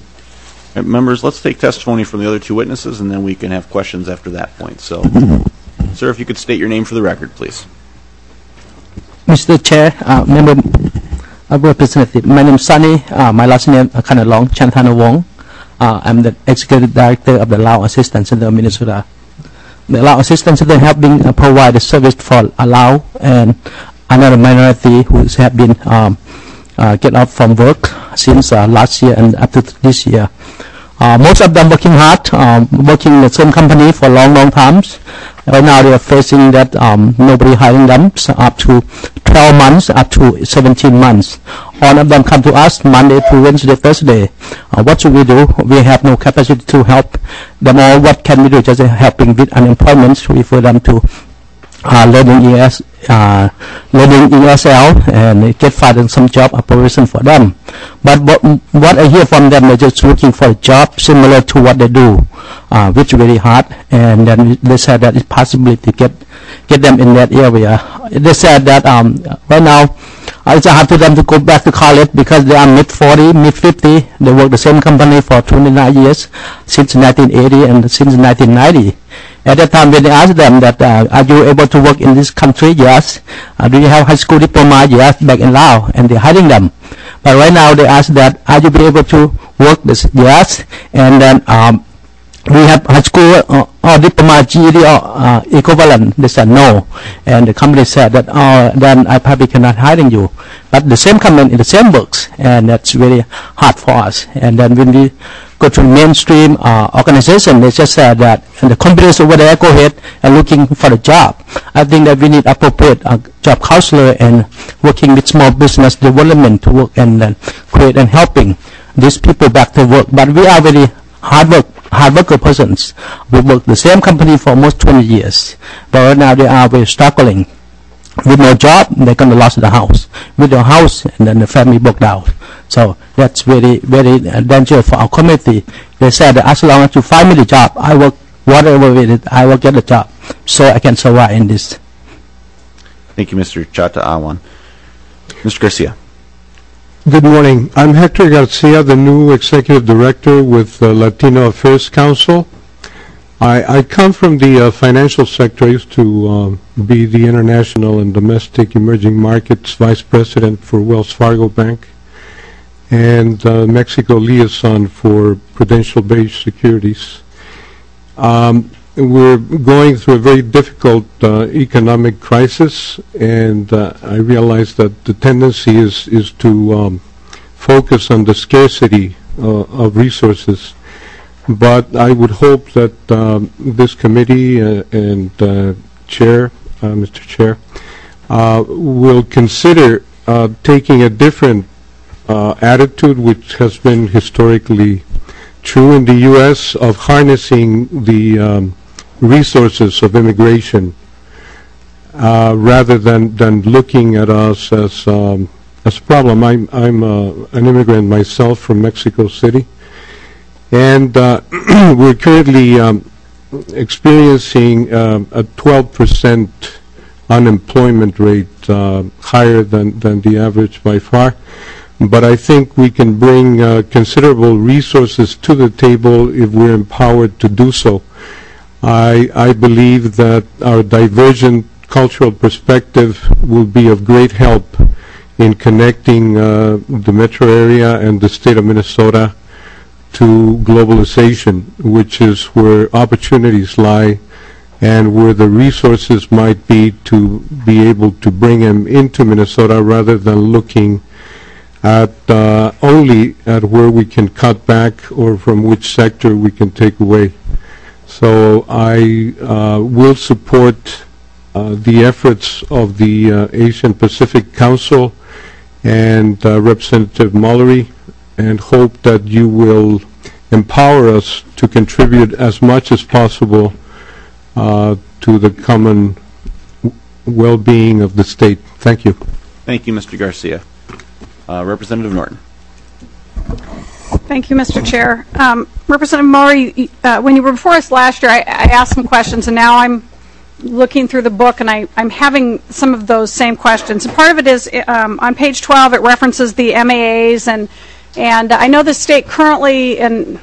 Right, members, let's take testimony from the other two witnesses, and then we can have questions after that point. So, sir, if you could state your name for the record, please. Mister Chair, uh, member, uh, representative, my name is Sunny. Uh, my last name is kind of long, Chantana Wong. Uh, I'm the executive director of the Lao Assistance Center of Minnesota. The Lao Assistance Center have been uh, provide a service for uh, Lao and another minority who have been um, uh, get out from work since uh, last year and up to this year. Uh, most of them working hard, um, working in the same company for long, long times. Right now they are facing that um, nobody hiring them, so up to twelve months up to seventeen months. All of them come to us Monday to Wednesday, Thursday. Uh, what should we do? We have no capacity to help them all. What can we do? Just helping with unemployment, refer them to uh, learning E S, uh, learning E S L, and get finding some job operation for them. But what, what I hear from them, they're just looking for a job similar to what they do, uh, which is very hard. And then they said that it's possible to get get them in that area. They said that um, right now it's hard for them to go back to college because they are mid forty, mid fifty. They work the same company for twenty-nine years since nineteen eighty and since nineteen ninety. At that time, when they asked them that, uh, are you able to work in this country? Yes. Uh, do you have high school diploma? Yes, back in Laos, and they're hiding them. But right now, they ask that, are you be able to work this? Yes. And then um, we have high school uh, or diploma, G E D or uh, equivalent. They said no. And the company said that, oh, then I probably cannot hiring you. But the same company in the same books, and that's really hard for us. And then when we go to mainstream uh, organization, they just said that and the companies over there go ahead and looking for a job. I think that we need appropriate uh, job counselor and working with small business development to work and then create and helping these people back to work. But we are very hard work, hard worker persons. We work the same company for almost twenty years, but right now they are very struggling. With no job, they're going to lose the house. With their house, and then the family broke down. So that's very, very dangerous for our community. They said that as long as you find me the job, I will, whatever it is, I will get a job, so I can survive in this. Thank you, Mister Chata Awan. Mister Garcia. Good morning. I'm Hector Garcia, the new Executive Director with the Latino Affairs Council. I, I come from the uh, financial sector. I used to um, be the International and Domestic Emerging Markets Vice President for Wells Fargo Bank and uh, Mexico Liaison for Prudential-Based Securities. Um, we're going through a very difficult uh, economic crisis, and uh, I realize that the tendency is, is to um, focus on the scarcity uh, of resources. But I would hope that um, this committee uh, and uh, Chair, uh, Mister Chair, uh, will consider uh, taking a different uh, attitude, which has been historically true in the U S, of harnessing the um, resources of immigration uh, rather than, than looking at us as, um, as a problem. I'm, I'm uh, an immigrant myself from Mexico City. And uh, we're currently um, experiencing um, a twelve percent unemployment rate, uh, higher than, than the average by far. But I think we can bring uh, considerable resources to the table if we're empowered to do so. I, I believe that our divergent cultural perspective will be of great help in connecting uh, the metro area and the state of Minnesota to globalization, which is where opportunities lie and where the resources might be to be able to bring them into Minnesota rather than looking at uh, only at where we can cut back or from which sector we can take away. So I uh, will support uh, the efforts of the uh, Asian Pacific Council and uh, Representative Mallory, and hope that you will empower us to contribute as much as possible uh, to the common well-being of the state. Thank you. Thank you, Mister Garcia. Uh, Representative Norton. Thank you, Mister Chair. Um, Representative Mallory, uh, when you were before us last year, I, I asked some questions, and now I'm looking through the book, and I, I'm having some of those same questions. And part of it is um, on page twelve, it references the M A As, and And I know the state currently, and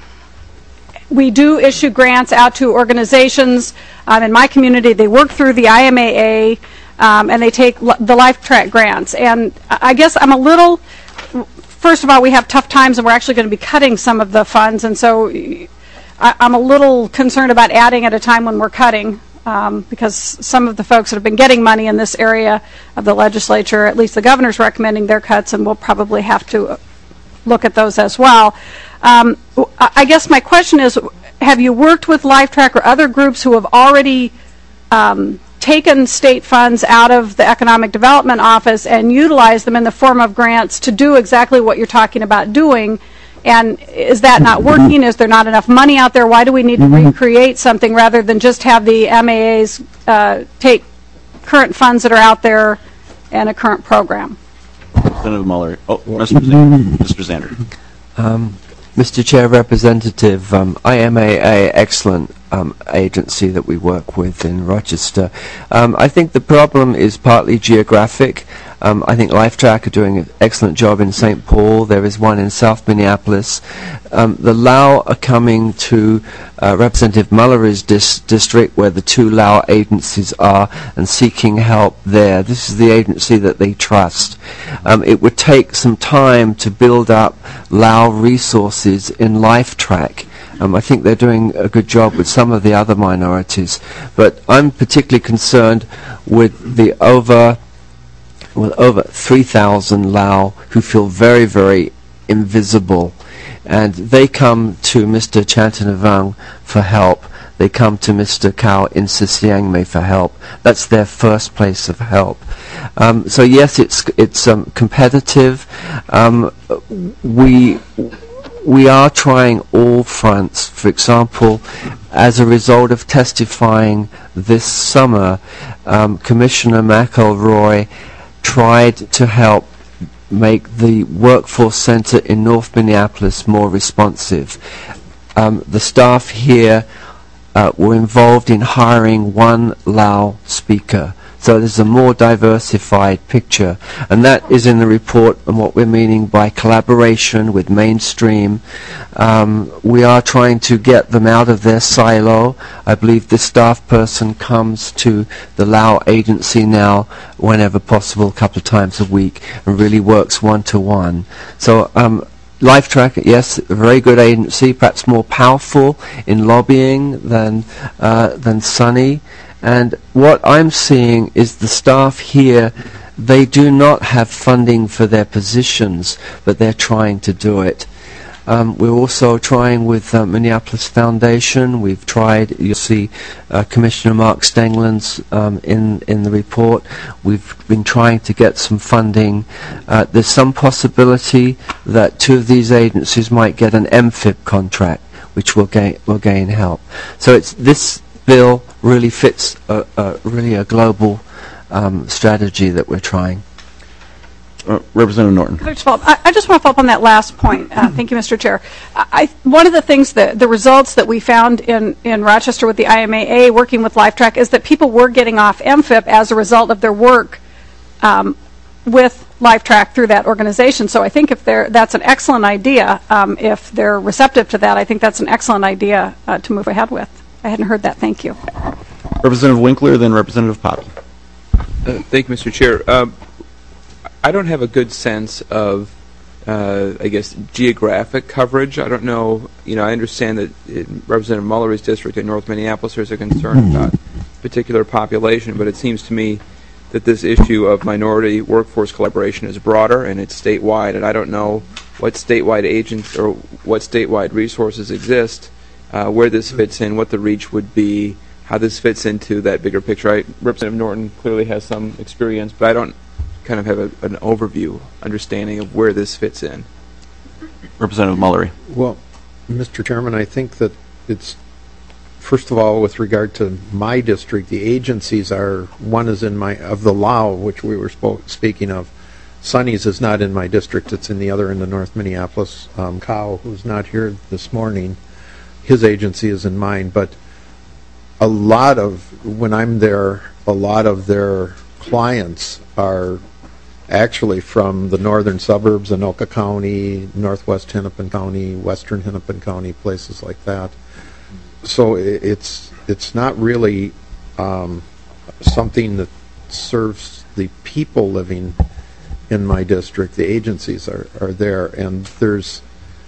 we do issue grants out to organizations. Um, in my community, they work through the I M A A, um, and they take l- the LifeTrack grants. And I guess I'm a little, first of all, we have tough times, and we're actually going to be cutting some of the funds. And so I, I'm a little concerned about adding at a time when we're cutting, um, because some of the folks that have been getting money in this area of the legislature, at least the governor's recommending their cuts, and we'll probably have to look at those as well. Um, I guess my question is, have you worked with LifeTrack or other groups who have already um, taken state funds out of the Economic Development Office and utilized them in the form of grants to do exactly what you're talking about doing. And is that not working? Is there not enough money out there? Why do we need to recreate something rather than just have the M A As uh, take current funds that are out there and a current program? Representative Muller. Oh, Mister Zander. Mister Zander. Um, Mister Chair, Representative, um, I M A A, excellent um, agency that we work with in Rochester. Um, I think the problem is partly geographic. Um, I think LifeTrack are doing an excellent job in Saint Paul. There is one in South Minneapolis. Um, the Lao are coming to uh, Representative Mullery's dis district, where the two Lao agencies are, and seeking help there. This is the agency that they trust. Um, it would take some time to build up Lao resources in LifeTrack. Um, I think they're doing a good job with some of the other minorities, but I'm particularly concerned with the over with over three thousand Lao who feel very, very invisible. And they come to Mister Chantanavong for help. They come to Mister Kao in Sisiangme for help. That's their first place of help. Um, so yes, it's it's um, competitive. Um, we we are trying all fronts. For example, as a result of testifying this summer, um, Commissioner McElroy tried to help make the workforce center in North Minneapolis more responsive. Um, the staff here uh, were involved in hiring one Lao speaker. So there's a more diversified picture. And that is in the report and what we're meaning by collaboration with mainstream. Um, we are trying to get them out of their silo. I believe this staff person comes to the Lao agency now whenever possible, a couple of times a week, and really works one-to-one. So um, LifeTrack, yes, a very good agency, perhaps more powerful in lobbying than, uh, than Sunny. And what I'm seeing is the staff here, they do not have funding for their positions, but they're trying to do it. Um, we're also trying with uh, Minneapolis Foundation. We've tried, you'll see uh, Commissioner Mark Stengland's um, in, in the report. We've been trying to get some funding. Uh, there's some possibility that two of these agencies might get an M F I P contract, which will gain, will gain help. So it's this bill really fits a, a really a global um, strategy that we're trying. Uh, Representative Norton. I, I just want to follow up on that last point. Uh, thank you, Mister Chair. I, one of the things that the results that we found in, in Rochester with the I M A A working with LifeTrack is that people were getting off M F I P as a result of their work um, with LifeTrack through that organization. So I think if they're, that's an excellent idea. Um, if they're receptive to that, I think that's an excellent idea uh, to move ahead with. I hadn't heard that. Thank you. Representative Winkler, then Representative Poppy. Uh, thank you, Mister Chair. Um, I don't have a good sense of, uh, I guess, geographic coverage. I don't know, you know, I understand that in Representative Mullery's district in North Minneapolis there's a concern about particular population, but it seems to me that this issue of minority workforce collaboration is broader and it's statewide, and I don't know what statewide agents or what statewide resources exist, uh, where this fits in, what the reach would be, how this fits into that bigger picture. I, Representative Norton clearly has some experience, but I don't kind of have a, an overview, understanding of where this fits in. Representative Mullery. Well, Mister Chairman, I think that it's, first of all, with regard to my district, the agencies are, one is in my, of the Lao, which we were spoke, speaking of. Sunny's is not in my district, it's in the other end of North Minneapolis. Um, Kao, who's not here this morning, his agency is in mine, but a lot of, when I'm there, a lot of their clients are actually from the northern suburbs, Anoka County, northwest Hennepin County, western Hennepin County, places like that. So it's it's not really um, something that serves the people living in my district. The agencies are, are there, and there's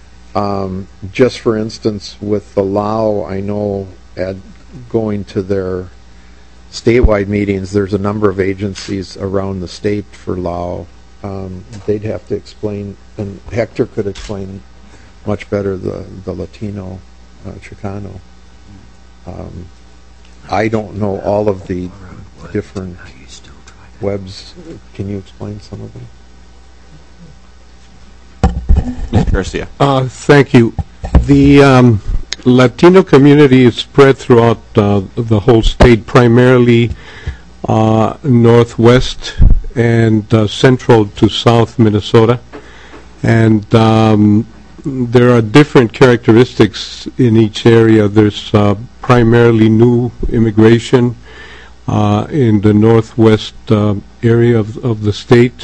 um, just for instance with the Lao, I know at going to their statewide meetings, there's a number of agencies around the state for Lao. Um, they'd have to explain, and Hector could explain much better the, the Latino uh, Chicano. Um, I don't know all of the different webs. Can you explain some of them? Mister Garcia. Uh, Thank you. The um, Latino community is spread throughout uh, the whole state, primarily uh, northwest and uh, central to south Minnesota. And um, there are different characteristics in each area. There's uh, primarily new immigration uh, in the northwest uh, area of, of the state.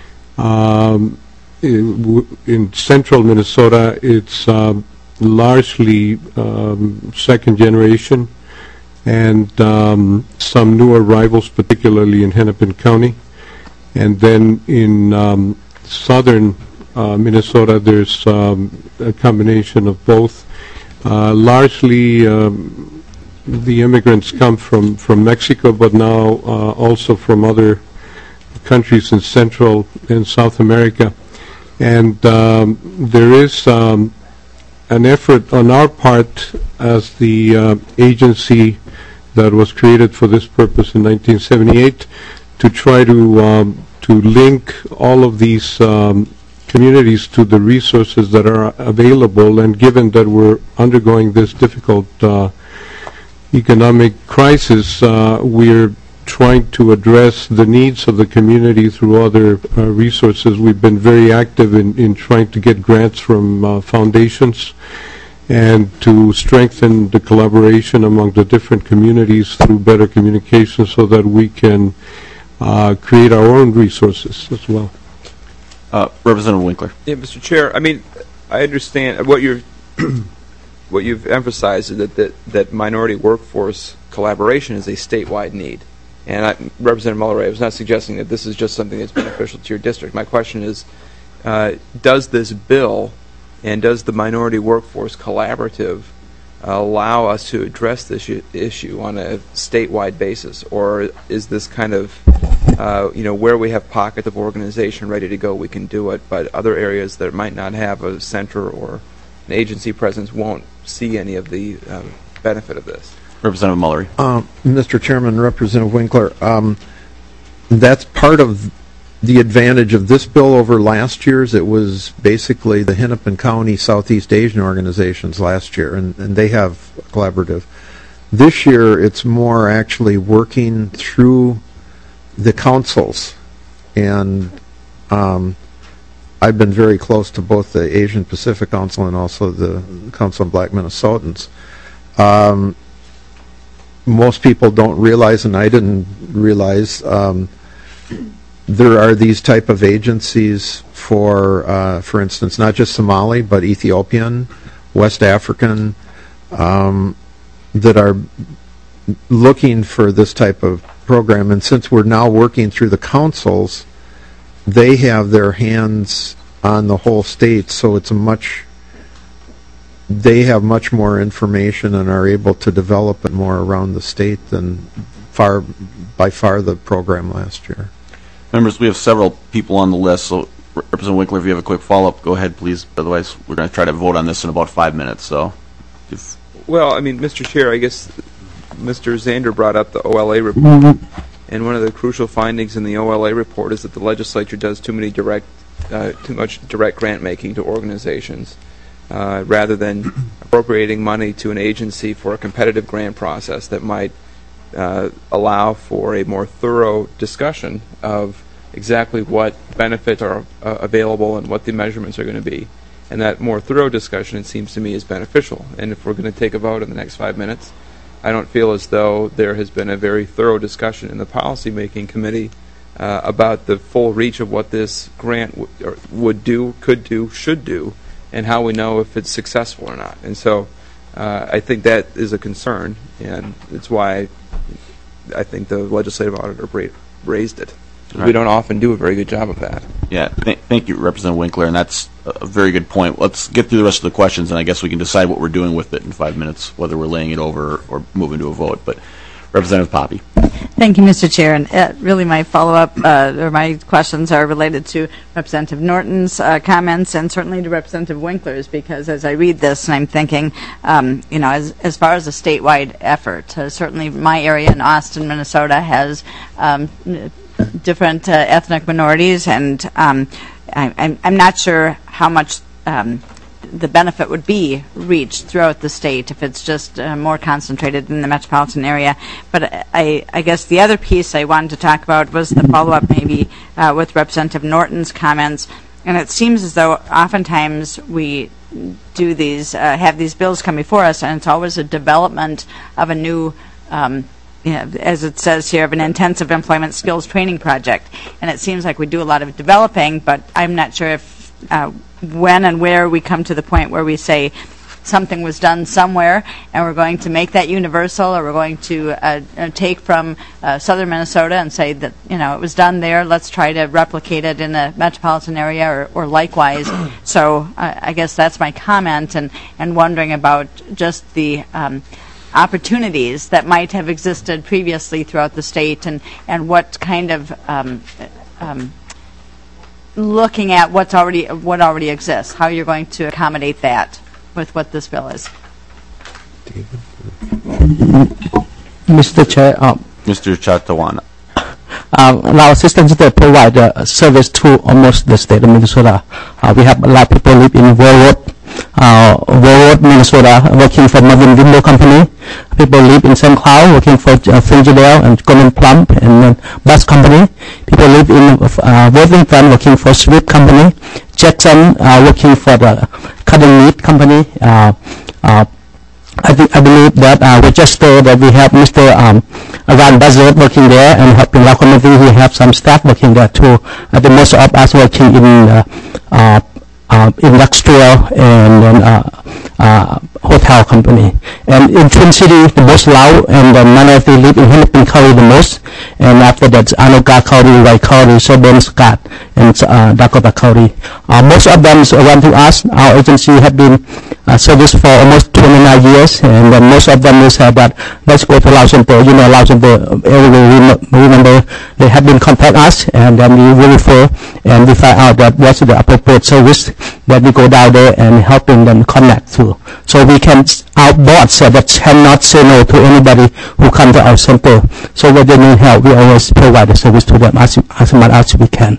Um, in, w- in central Minnesota, it's um, largely um, second generation, and um, some new arrivals, particularly in Hennepin County. And then in um, southern uh, Minnesota, there's um, a combination of both. Uh, largely, um, the immigrants come from, from Mexico, but now uh, also from other countries in Central and South America. And um, there is um, an effort on our part as the uh, agency that was created for this purpose in nineteen seventy-eight to try to um, to link all of these um, communities to the resources that are available. And given that we're undergoing this difficult uh, economic crisis, uh, we're trying to address the needs of the community through other uh, resources. We've been very active in, in trying to get grants from uh, foundations and to strengthen the collaboration among the different communities through better communication so that we can uh, create our own resources as well. Uh, Representative Winkler. Yeah, Mister Chair, I mean, I understand what you're what you've emphasized is that, that that minority workforce collaboration is a statewide need. And I, Representative Mulleray, I was not suggesting that this is just something that's beneficial to your district. My question is, uh, does this bill and does the Minority Workforce Collaborative allow us to address this issue on a statewide basis? Or is this kind of, uh, you know, where we have pockets of organization ready to go, we can do it, but other areas that might not have a center or an agency presence won't see any of the um, benefit of this? Representative Mullery. Uh, Mister Chairman, Representative Winkler, um, that's part of the advantage of this bill over last year's. It was basically the Hennepin County Southeast Asian organizations last year, and, and they have a collaborative. This year, it's more actually working through the councils, and um, I've been very close to both the Asian Pacific Council and also the Council of Black Minnesotans. Um, most people don't realize, and I didn't realize, um, there are these type of agencies for, uh, for instance, not just Somali, but Ethiopian, West African, um, that are looking for this type of program. And since we're now working through the councils, they have their hands on the whole state, so it's a much, they have much more information and are able to develop it more around the state than far, by far the program last year. Members, we have several people on the list, so Representative Winkler, if you have a quick follow-up, go ahead, please. Otherwise, we're going to try to vote on this in about five minutes. So, if Well, I mean, Mister Chair, I guess Mister Zander brought up the O L A report, and one of the crucial findings in the O L A report is that the legislature does too many direct, uh, too much direct grant making to organizations, uh, rather than appropriating money to an agency for a competitive grant process that might uh, allow for a more thorough discussion of exactly what benefits are uh, available and what the measurements are going to be. And that more thorough discussion, it seems to me, is beneficial. And if we're going to take a vote in the next five minutes, I don't feel as though there has been a very thorough discussion in the policy-making committee uh, about the full reach of what this grant w- or would do, could do, should do, and how we know if it's successful or not. And so uh, I think that is a concern, and it's why I think the legislative auditor ra- raised it. Right. We don't often do a very good job of that. Yeah, th- thank you, Representative Winkler, and that's a very good point. Let's get through the rest of the questions, and I guess we can decide what we're doing with it in five minutes, whether we're laying it over or moving to a vote. But Representative Poppe. Thank you, Mister Chair. And uh, really, my follow-up uh, or my questions are related to Representative Norton's uh, comments and certainly to Representative Winkler's, because as I read this, and I'm thinking, um, you know, as as far as a statewide effort, uh, certainly my area in Austin, Minnesota, has um, different uh, ethnic minorities, and um, I, I'm I'm not sure how much. Um, the benefit would be reached throughout the state if it's just uh, more concentrated in the metropolitan area. But I, I guess the other piece I wanted to talk about was the follow-up maybe uh, with Representative Norton's comments. And it seems as though oftentimes we do these, uh, have these bills come before us, and it's always a development of a new um, you know, as it says here, of an intensive employment skills training project. And it seems like we do a lot of developing, but I'm not sure if uh, when and where we come to the point where we say something was done somewhere and we're going to make that universal, or we're going to uh, uh, take from uh, southern Minnesota and say that, you know, it was done there, let's try to replicate it in the metropolitan area, or, or likewise. So uh, I guess that's my comment, and, and wondering about just the um, opportunities that might have existed previously throughout the state, and, and what kind of um, um, looking at what's already what already exists, how you're going to accommodate that with what this bill is. Mister Chair, um, Mister Chatawana. Uh, our assistance they provide uh, service to almost the state of Minnesota. Uh, we have a lot of people live in Warwood, uh, Warwood, Minnesota, working for Marvin Window Company. People live in Saint Cloud, working for uh, Frangidale and Golden Plum and uh, Bus Company. People live in uh, Worthington, working for Swift Company. Jetson, uh, working for the Cutting Meat Company. Uh, uh, I, think, I believe that uh, we just uh, that we have Mister Um, Ron Buzzard working there, and helping our community. We have some staff working there too. I think most of us working in uh, uh, uh, industrial and uh, uh, hotel company. And in Twin City, the most loud and the minority live in Hennepin County the most. And after that, Anoka County, White County, Southern Scott, and uh, Dakota County. Uh, most of them run to us. Our agency have been uh, service for almost twenty-nine years, and uh, most of them is uh, that let's go to Lao Center. You know, Lao Center, everywhere we remember, they have been contact us, and then we will refer, and we find out that what's the appropriate service that we go down there and helping them connect to. So we can, our boards uh, that cannot say no to anybody who come to our center. So when they need help, we always provide the service to them as, as much as we can.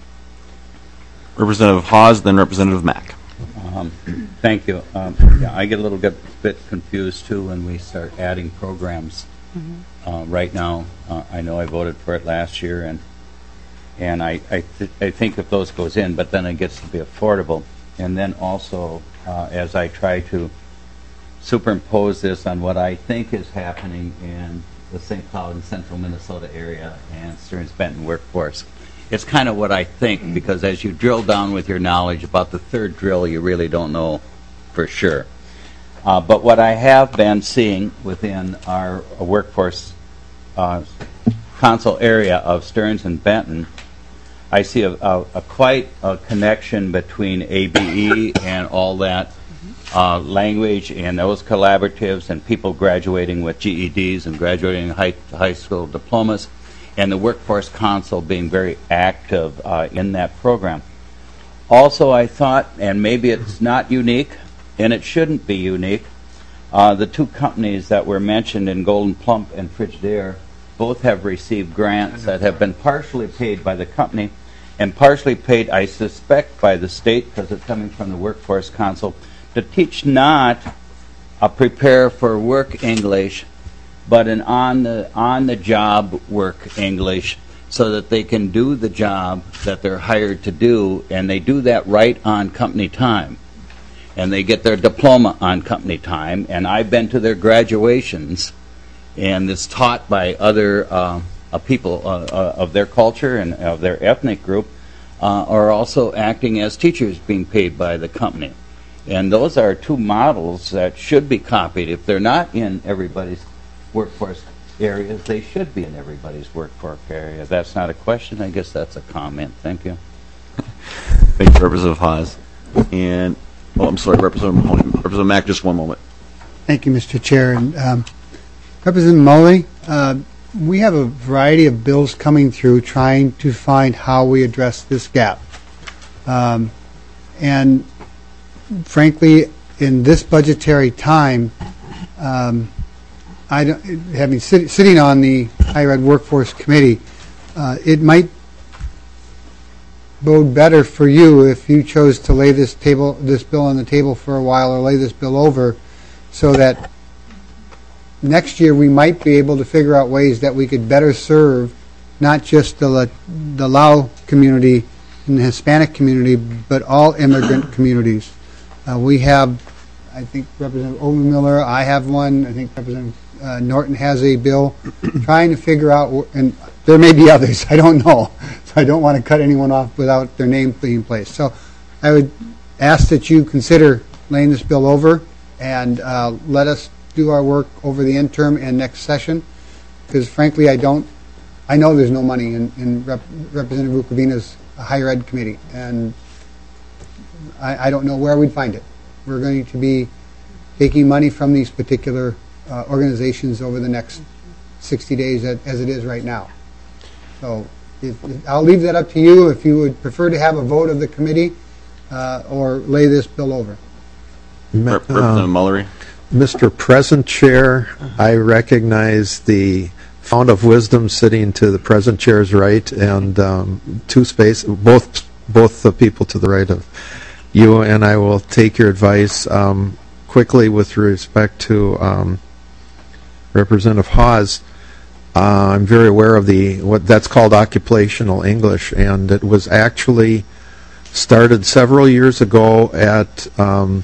Representative Hawes, then Representative Mack. Um, thank you. Um, yeah, I get a little bit, bit confused too when we start adding programs. Mm-hmm. uh, right now, uh, I know I voted for it last year, and and I I, th I think if those goes in, but then it gets to be affordable, and then also uh, as I try to superimpose this on what I think is happening in the Saint Cloud and Central Minnesota area and Stearns Benton workforce. It's kind of what I think, because as you drill down with your knowledge about the third drill, you really don't know for sure. Uh, but what I have been seeing within our uh, workforce uh, council area of Stearns and Benton, I see a, a, a quite a connection between A B E and all that uh, language and those collaboratives and people graduating with G E Ds and graduating high, high school diplomas, and the Workforce Council being very active uh, in that program. Also, I thought, and maybe it's not unique, and it shouldn't be unique, uh, the two companies that were mentioned in Golden Plump and Frigidaire both have received grants that have been partially paid by the company and partially paid, I suspect, by the state, because it's coming from the Workforce Council, to teach not a prepare for work English, but an on the on the job work English, so that they can do the job that they're hired to do, and they do that right on company time, and they get their diploma on company time. And I've been to their graduations, and it's taught by other uh, uh, people uh, uh, of their culture and of their ethnic group, uh, are also acting as teachers being paid by the company. And those are two models that should be copied. If they're not in everybody's workforce areas, they should be in everybody's workforce area. That's not a question. I guess that's a comment. Thank you. Thank you, Representative Hawes. And, oh, I'm sorry, Representative Mahoney. Representative Mack, just one moment. Thank you, Mister Chair. And um, Representative Moley, uh, we have a variety of bills coming through trying to find how we address this gap. Um, and frankly, in this budgetary time, um, I don't, having sit, sitting on the higher ed workforce committee, uh, it might bode better for you if you chose to lay this table, this bill on the table for a while, or lay this bill over, so that next year we might be able to figure out ways that we could better serve not just the the Lao community and the Hispanic community, but all immigrant communities. Uh, we have, I think Representative Obermiller, I have one, I think Representative uh, Norton has a bill trying to figure out, and there may be others, I don't know, so I don't want to cut anyone off without their name being placed. So I would ask that you consider laying this bill over and uh, let us do our work over the interim and next session, because frankly I don't, I know there's no money in, in Rep, Representative Rukavina's higher ed committee, and I, I don't know where we'd find it. We're going to be taking money from these particular uh, organizations over the next sixty days as, as it is right now. So if, if, I'll leave that up to you if you would prefer to have a vote of the committee uh, or lay this bill over. Rep- Representative Mullery. Mister Present Chair, I recognize the fount of wisdom sitting to the present chair's right, and um, two space, both both the people to the right of you, and I will take your advice. Um, quickly, with respect to um, Representative Hawes, uh, I'm very aware of the what that's called occupational English, and it was actually started several years ago at um,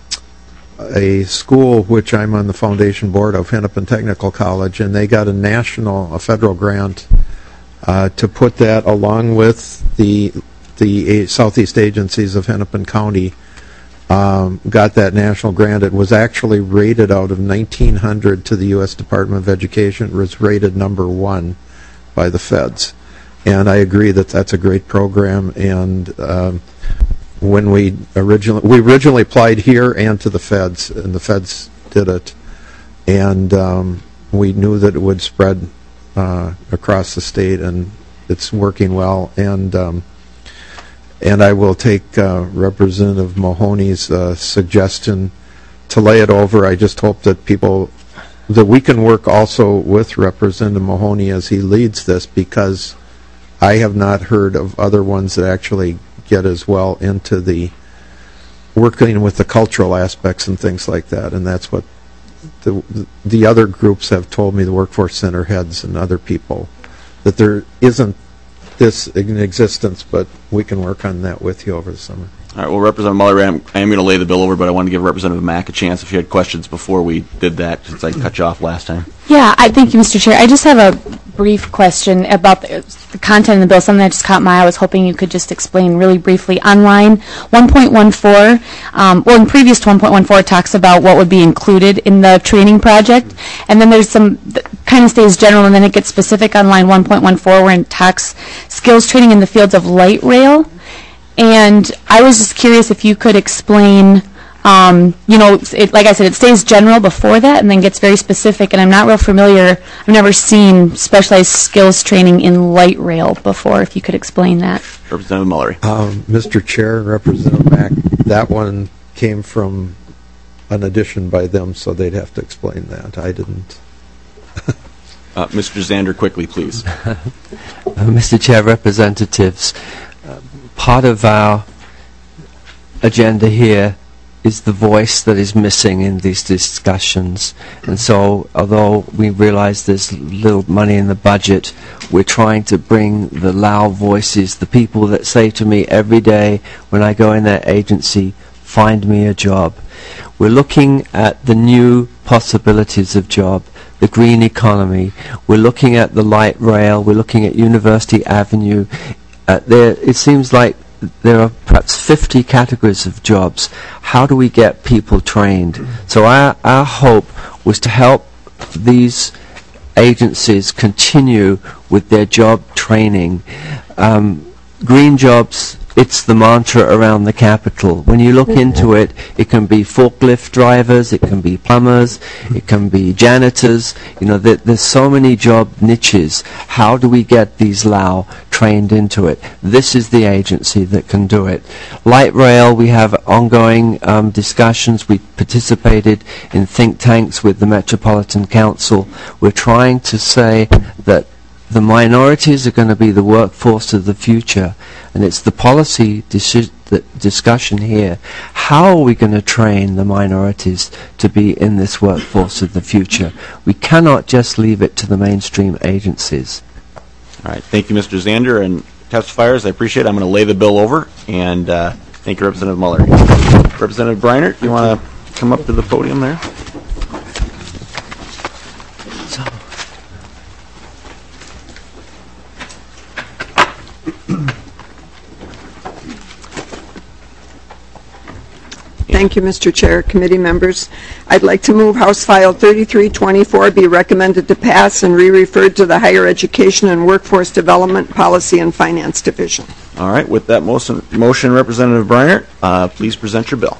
a school which I'm on the foundation board of, Hennepin Technical College, and they got a national, a federal grant uh, to put that along with the the Southeast agencies of Hennepin County. Um, got that national grant. It was actually rated out of nineteen hundred to the U S Department of Education. It was rated number one by the feds, and I agree that that's a great program. And um, when we originally we originally applied here and to the feds, and the feds did it, and um, we knew that it would spread uh, across the state, and it's working well. And um, and I will take uh, Representative Mahoney's uh, suggestion to lay it over. I just hope that people that we can work also with Representative Mahoney as he leads this, because I have not heard of other ones that actually get as well into the working with the cultural aspects and things like that, and that's what the the other groups have told me, the workforce center heads and other people, that there isn't this in existence, but we can work on that with you over the summer. All right, well, Representative Mullery, I'm, I am going to lay the bill over, but I want to give Representative Mack a chance if you had questions before we did that, since I cut you off last time. Yeah, I thank you, Mister Chair. I just have a brief question about the, the content of the bill, something that just caught my eye. I was hoping you could just explain really briefly. On line one point one four, um, well, in previous to one point one four, it talks about what would be included in the training project, and then there's some that kind of stays general, and then it gets specific on line one point one four, where it talks skills training in the fields of light rail. And I was just curious if you could explain, um, you know, it, like I said, it stays general before that and then gets very specific, and I'm not real familiar. I've never seen specialized skills training in light rail before. If you could explain that. Representative Mullery. Um, Mister Chair, Representative Mack, that one came from an addition by them, so they'd have to explain that. I didn't. uh, Mister Zander, quickly, please. uh, Mister Chair, representatives, part of our agenda here is the voice that is missing in these discussions. And so, although we realize there's little money in the budget, we're trying to bring the loud voices, the people that say to me every day when I go in their agency, find me a job. We're looking at the new possibilities of job, the green economy. We're looking at the light rail. We're looking at University Avenue. Uh, there, it seems like there are perhaps fifty categories of jobs. How do we get people trained? So our, our hope was to help these agencies continue with their job training. Um, green jobs it's the mantra around the Capitol. When you look into it, it can be forklift drivers, it can be plumbers, it can be janitors. You know, there, there's so many job niches. How do we get these L A W trained into it? This is the agency that can do it. Light rail, we have ongoing um, discussions. We participated in think tanks with the Metropolitan Council. We're trying to say that the minorities are going to be the workforce of the future, and it's the policy deci- the discussion here. How are we going to train the minorities to be in this workforce of the future? We cannot just leave it to the mainstream agencies. All right. Thank you, Mister Zander. And testifiers, I appreciate it. I'm going to lay the bill over, and uh, thank you, Representative Muller. Representative Breinert, you want to come up to the podium there? Thank you, Mister Chair, committee members. I'd like to move House File thirty-three twenty-four be recommended to pass and re-referred to the Higher Education and Workforce Development Policy and Finance Division. All right. With that motion, motion Representative Breinert, uh, please present your bill.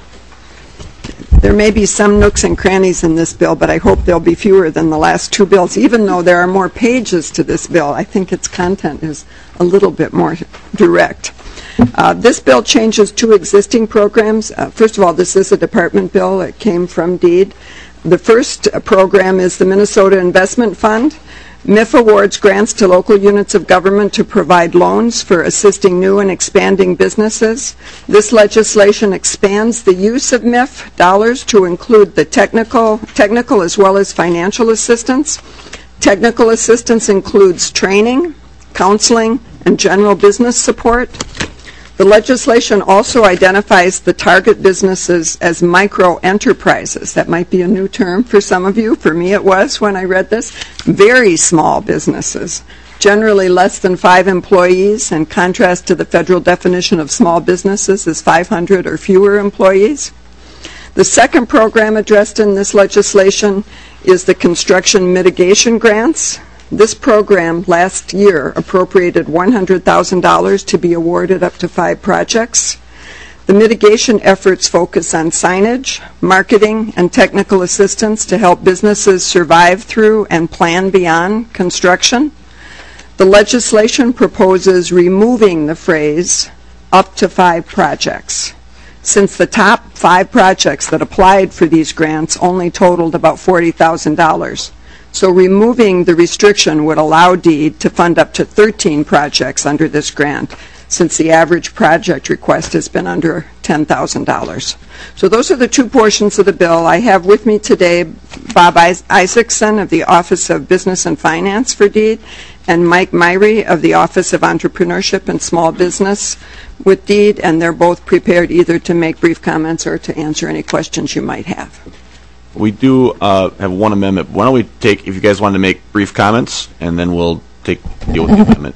There may be some nooks and crannies in this bill, but I hope there'll be fewer than the last two bills. Even though there are more pages to this bill, I think its content is a little bit more direct. Uh, this bill changes two existing programs. Uh, first of all, this is a department bill. It came from DEED. The first uh, program is the Minnesota Investment Fund. M I F awards grants to local units of government to provide loans for assisting new and expanding businesses. This legislation expands the use of M I F dollars to include the technical, technical as well as financial assistance. Technical assistance includes training, counseling, and general business support. The legislation also identifies the target businesses as micro-enterprises. That might be a new term for some of you. For me it was when I read this. Very small businesses, generally less than five employees, in contrast to the federal definition of small businesses as five hundred or fewer employees. The second program addressed in this legislation is the construction mitigation grants. This program last year appropriated one hundred thousand dollars to be awarded up to five projects. The mitigation efforts focus on signage, marketing, and technical assistance to help businesses survive through and plan beyond construction. The legislation proposes removing the phrase up to five projects, since the top five projects that applied for these grants only totaled about forty thousand dollars. So removing the restriction would allow DEED to fund up to thirteen projects under this grant, since the average project request has been under ten thousand dollars. So those are the two portions of the bill. I have with me today Bob Isaacson of the Office of Business and Finance for DEED and Mike Myrie of the Office of Entrepreneurship and Small Business with DEED, and they're both prepared either to make brief comments or to answer any questions you might have. We do uh, have one amendment. Why don't we take, if you guys wanted to make brief comments, and then we'll take deal with the amendment.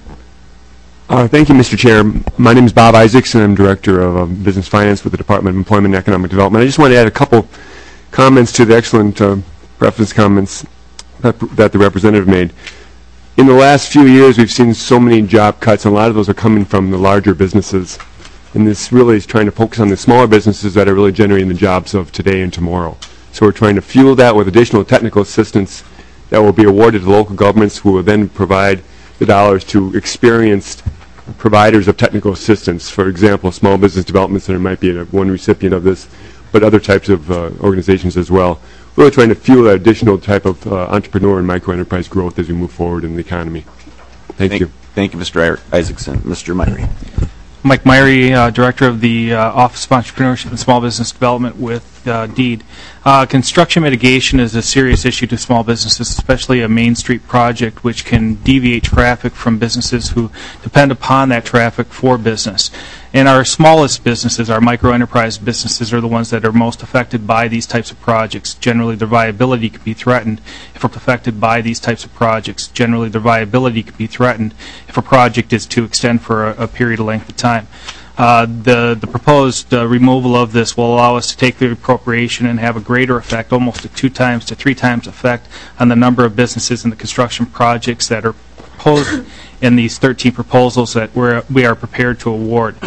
Uh, thank you, Mister Chair. My name is Bob Isaacson. I'm Director of uh, Business Finance with the Department of Employment and Economic Development. I just want to add a couple comments to the excellent uh, preface comments that, that the representative made. In the last few years, we've seen so many job cuts, and a lot of those are coming from the larger businesses. And this really is trying to focus on the smaller businesses that are really generating the jobs of today and tomorrow. So we're trying to fuel that with additional technical assistance that will be awarded to local governments, who will then provide the dollars to experienced providers of technical assistance. For example, Small Business Development Center might be a, one recipient of this, but other types of uh, organizations as well. Really trying to fuel that additional type of uh, entrepreneur and microenterprise growth as we move forward in the economy. Thank, thank you. Thank you, Mister Isaacson. Mister Myrie. Mike Myrie, uh, Director of the uh, Office of Entrepreneurship and Small Business Development with uh, DEED. Uh, construction mitigation is a serious issue to small businesses, especially a Main Street project which can deviate traffic from businesses who depend upon that traffic for business. And our smallest businesses, our micro-enterprise businesses, are the ones that are most affected by these types of projects. Generally, their viability could be threatened if we're affected by these types of projects. Generally, their viability could be threatened if a project is to extend for a, a period of length of time. Uh, the, the proposed uh, removal of this will allow us to take the appropriation and have a greater effect, almost a two times to three times effect on the number of businesses in the construction projects that are proposed in these thirteen proposals that we're, we are prepared to award.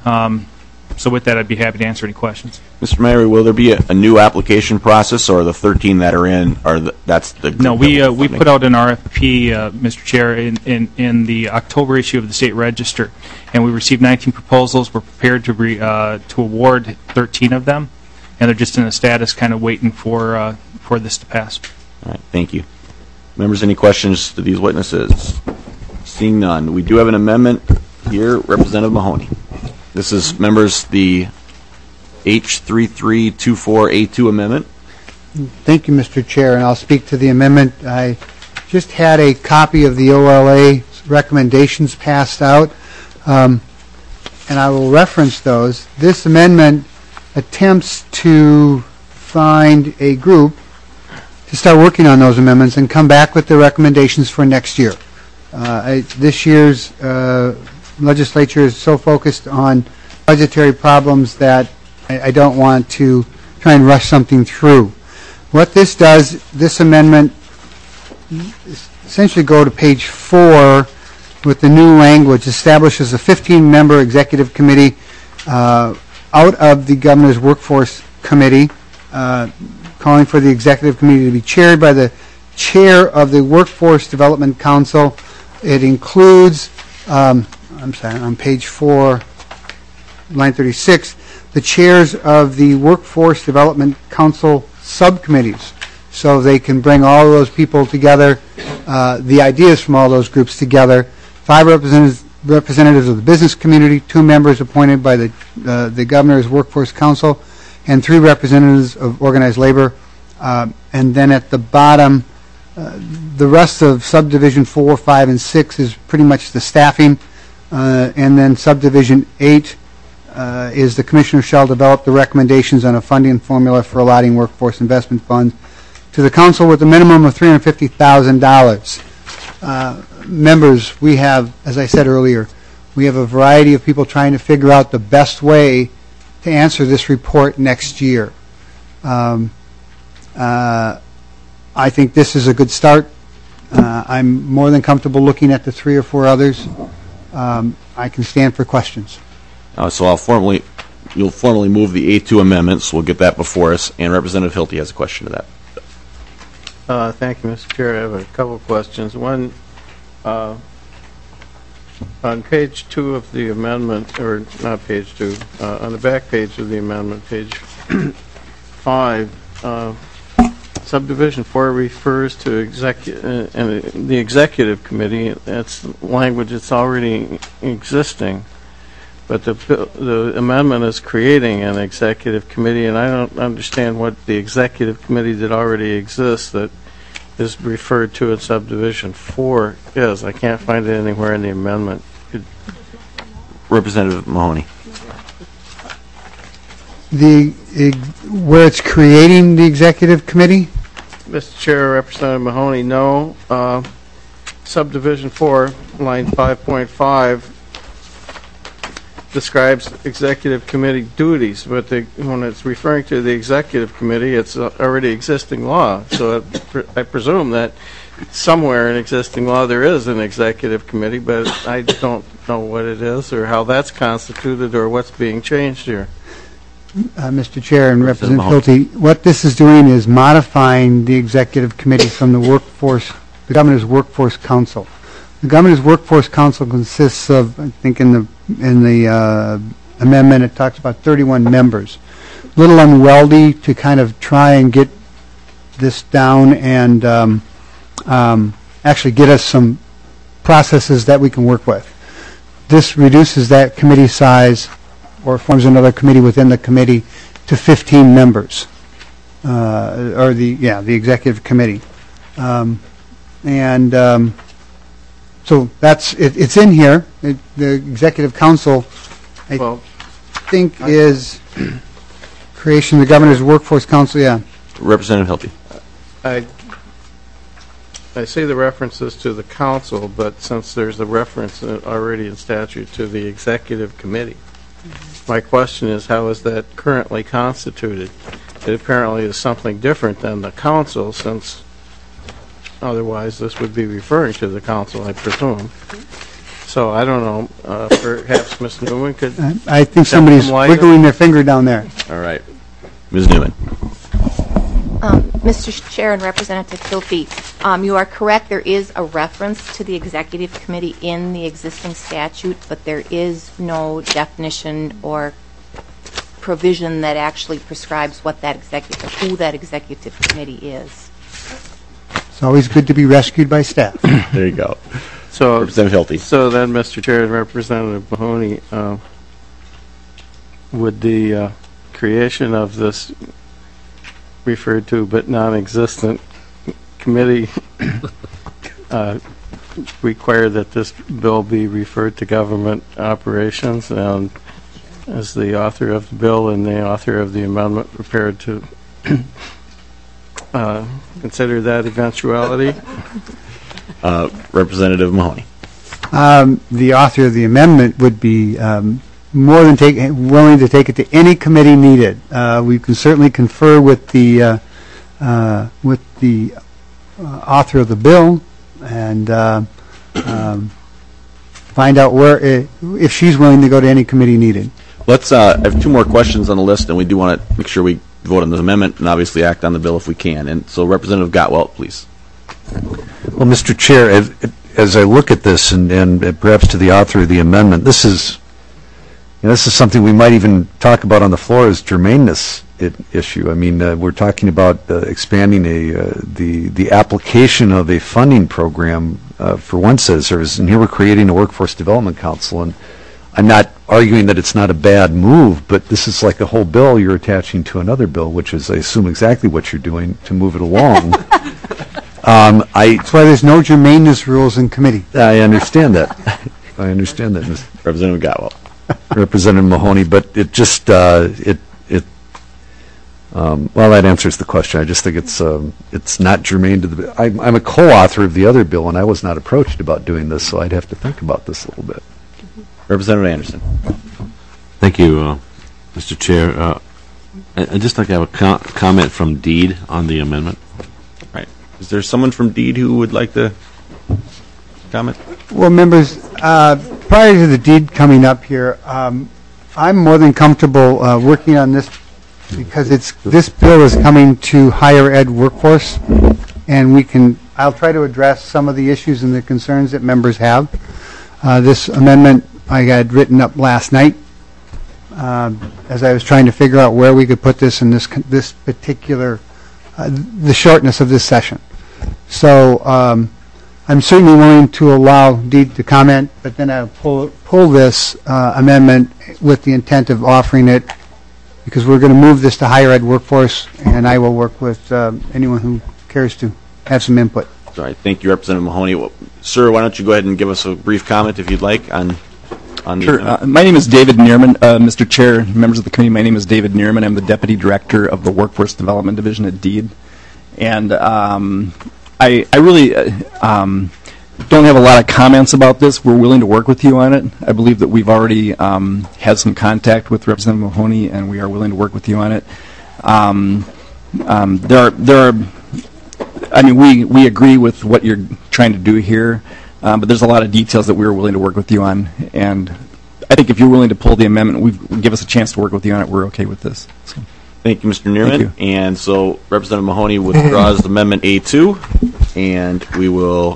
Um, So with that, I'd be happy to answer any questions. Mister Mayor, will there be a, a new application process, or the thirteen that are in, are the, that's the... No, we uh, we put out an R F P, uh, Mister Chair, in, in, in the October issue of the State Register, and we received nineteen proposals. We're prepared to re, uh, to award thirteen of them, and they're just in a status kind of waiting for uh, for this to pass. All right, thank you. Members, any questions to these witnesses? Seeing none, we do have an amendment here, Representative Mahoney. This is, members, the H three three two four A two amendment. Thank you, Mister Chair, and I'll speak to the amendment. I just had a copy of the O L A recommendations passed out, um, and I will reference those. This amendment attempts to find a group to start working on those amendments and come back with the recommendations for next year. Uh, I, this year's uh, legislature is so focused on budgetary problems that I, I don't want to try and rush something through. What this does, this amendment, essentially go to page four with the new language, establishes a fifteen-member executive committee uh, out of the Governor's Workforce Committee, uh, calling for the executive committee to be chaired by the chair of the Workforce Development Council. It includes um, I'm sorry, on page four, line thirty-six, the chairs of the Workforce Development Council subcommittees, so they can bring all of those people together, uh, the ideas from all those groups together. Five representatives, representatives of the business community, two members appointed by the uh, the Governor's Workforce Council, and three representatives of organized labor. Uh, and then at the bottom, uh, the rest of subdivision four, five, and six is pretty much the staffing. Uh, and then subdivision eight uh, is the commissioner shall develop the recommendations on a funding formula for allotting workforce investment funds to the council with a minimum of three hundred fifty thousand dollars. Uh, members, we have, as I said earlier, we have a variety of people trying to figure out the best way to answer this report next year. Um, uh, I think this is a good start. Uh, I'm more than comfortable looking at the three or four others. Um, I can stand for questions. Uh, so I'll formally, you'll formally move the A two amendments. We'll get that before us. And Representative Hilty has a question to that. Uh, thank you, Mister Chair. I have a couple of questions. One, uh, on page two of the amendment, or not page two, uh, on the back page of the amendment, page five, uh, subdivision four refers to execu- uh, and the executive committee. That's language that's already existing, but the the amendment is creating an executive committee, and I don't understand what the executive committee that already exists that is referred to in subdivision four is. I can't find it anywhere in the amendment. Could Representative Mahoney. The where it's creating the executive committee? Mister Chair, Representative Mahoney, no. Uh, subdivision four, line five point five, describes executive committee duties, but the, when it's referring to the executive committee, it's uh, already existing law. So I, I presume that somewhere in existing law there is an executive committee, but I don't know what it is or how that's constituted or what's being changed here. Uh, Mister Chair and Representative Hilty, what this is doing is modifying the executive committee from the workforce, the Governor's Workforce Council. The Governor's Workforce Council consists of, I think in the in the uh, amendment, it talks about thirty-one members. A little unwieldy to kind of try and get this down and um, um, actually get us some processes that we can work with. This reduces that committee size, or forms another committee within the committee, to fifteen members, uh, or the yeah the executive committee, um, and um, so that's it, it's in here. It, the executive council, I well, think, is creation of the Governor's Workforce Council. Yeah, Representative Hilty. I I see the references to the council, but since there's a reference already in statute to the executive committee. My question is, how is that currently constituted? It apparently is something different than the council, since otherwise this would be referring to the council, I presume. So I don't know Uh, Perhaps Miz Newman could... I think shed somebody's some light wiggling on- their finger down there. All right. Miz Newman. Um, Mister Chair and Representative Kilby, um, you are correct. There is a reference to the executive committee in the existing statute, but there is no definition or provision that actually prescribes what that executive, who that executive committee is. It's always good to be rescued by staff. There you go. So, Representative Hilty. So then, Mister Chair and Representative Mahoney, uh, would the uh, creation of this referred to but non-existent committee uh, require that this bill be referred to government operations, and as the author of the bill and the author of the amendment prepared to uh, consider that eventuality? Uh, Representative Mahoney. Um, the author of the amendment would be um, more than take, willing to take it to any committee needed. Uh, we can certainly confer with the uh, uh, with the uh, author of the bill and uh, um, find out where i if she's willing to go to any committee needed. Let's. Uh, I have two more questions on the list, and we do want to make sure we vote on this amendment and obviously act on the bill if we can. And so, Representative Gottwalt, please. Well, Mister Chair, as, as I look at this, and, and perhaps to the author of the amendment, this is you know, this is something we might even talk about on the floor as germaneness it, issue. I mean, uh, we're talking about uh, expanding a uh, the the application of a funding program uh, for one set of services, and here we're creating a workforce development council. And I'm not arguing that it's not a bad move, but this is like a whole bill you're attaching to another bill, which is, I assume, exactly what you're doing to move it along. Um, I, That's why there's no germaneness rules in committee. I understand that. I understand that, Miz Representative Gottwalt. Representative Mahoney, but it just uh, it it um, well, that answers the question. I just think it's um, it's not germane to the. I'm, I'm a co-author of the other bill, and I was not approached about doing this, so I'd have to think about this a little bit. Representative Anderson. Thank you, uh, Mister Chair. Uh, I- I'd just like to have a co- comment from Deed on the amendment. Right. Is there someone from Deed who would like to comment? Well, members, uh, prior to the deed coming up here, um, I'm more than comfortable uh, working on this because it's this bill is coming to higher ed workforce, and we can. I'll try to address some of the issues and the concerns that members have. Uh, this amendment I had written up last night uh, as I was trying to figure out where we could put this in this this particular uh, the shortness of this session. So. Um, I'm certainly willing to allow Deed to comment, but then I'll pull, pull this uh, amendment with the intent of offering it, because we're going to move this to higher ed workforce, and I will work with uh, anyone who cares to have some input. All right. Thank you, Representative Mahoney. Well, sir, why don't you go ahead and give us a brief comment, if you'd like, on on the Sure. Uh, my name is David Neerman. Uh, Mister Chair, members of the committee, my name is David Neerman. I'm the Deputy Director of the Workforce Development Division at Deed. And um, I, I really uh, um, don't have a lot of comments about this. We're willing to work with you on it. I believe that we've already um, had some contact with Representative Mahoney, and we are willing to work with you on it. Um, um, there are, there are, I mean, we, we agree with what you're trying to do here, um, but there's a lot of details that we were willing to work with you on. And I think if you're willing to pull the amendment, we've, give us a chance to work with you on it, we're okay with this. So. Thank you, Mister Neerman. Thank you. And so Representative Mahoney withdraws Amendment A two, and we will.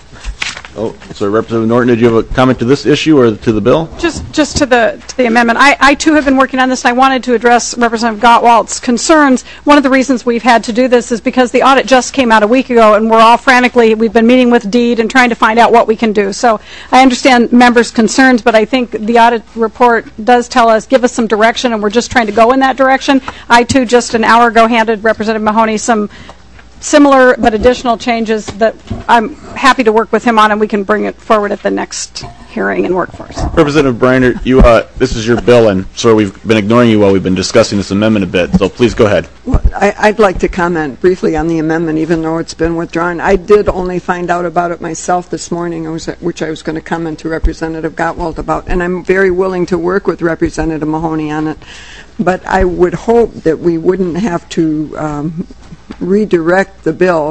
Oh, so Representative Norton, did you have a comment to this issue or to the bill? Just, just to the to the amendment. I, I too have been working on this, and I wanted to address Representative Gottwalt's concerns. One of the reasons we've had to do this is because the audit just came out a week ago, and we're all frantically, we've been meeting with Deed and trying to find out what we can do. So I understand members' concerns, but I think the audit report does tell us, give us some direction, and we're just trying to go in that direction. I too, just an hour ago, handed Representative Mahoney some similar but additional changes that I'm happy to work with him on, and we can bring it forward at the next hearing in workforce. Representative Briner, you, uh, this is your bill, and so we've been ignoring you while we've been discussing this amendment a bit, so please go ahead. Well, I, I'd like to comment briefly on the amendment, even though it's been withdrawn. I did only find out about it myself this morning, I was, which I was going to comment to Representative Gottwalt about, and I'm very willing to work with Representative Mahoney on it. But I would hope that we wouldn't have to um, redirect the bill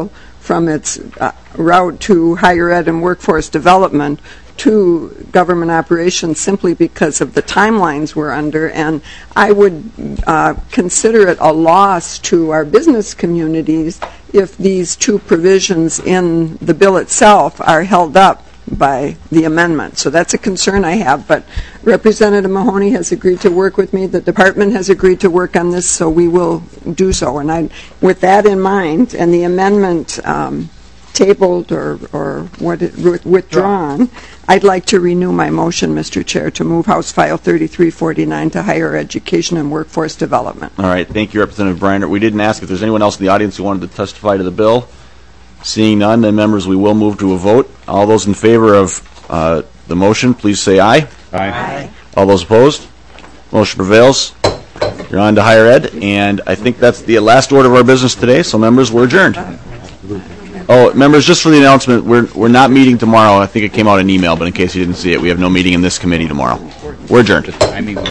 from its uh, route to higher ed and workforce development to government operations simply because of the timelines we're under, and I would uh, consider it a loss to our business communities if these two provisions in the bill itself are held up by the amendment. So that's a concern I have, but Representative Mahoney has agreed to work with me. The department has agreed to work on this, so we will do so. And I, with that in mind, and the amendment um, tabled or, or what it, withdrawn, I'd like to renew my motion, Mister Chair, to move House File thirty-three forty-nine to higher education and workforce development. All right. Thank you, Representative Briner. We didn't ask if there's anyone else in the audience who wanted to testify to the bill. Seeing none, then, members, we will move to a vote. All those in favor of uh, the motion, please say aye. Aye. Aye. All those opposed? Motion prevails. You're on to higher ed, and I think that's the last order of our business today, so, members, we're adjourned. Oh, members, just for the announcement, we're we're not meeting tomorrow. I think it came out in email, but in case you didn't see it, we have no meeting in this committee tomorrow. We're adjourned.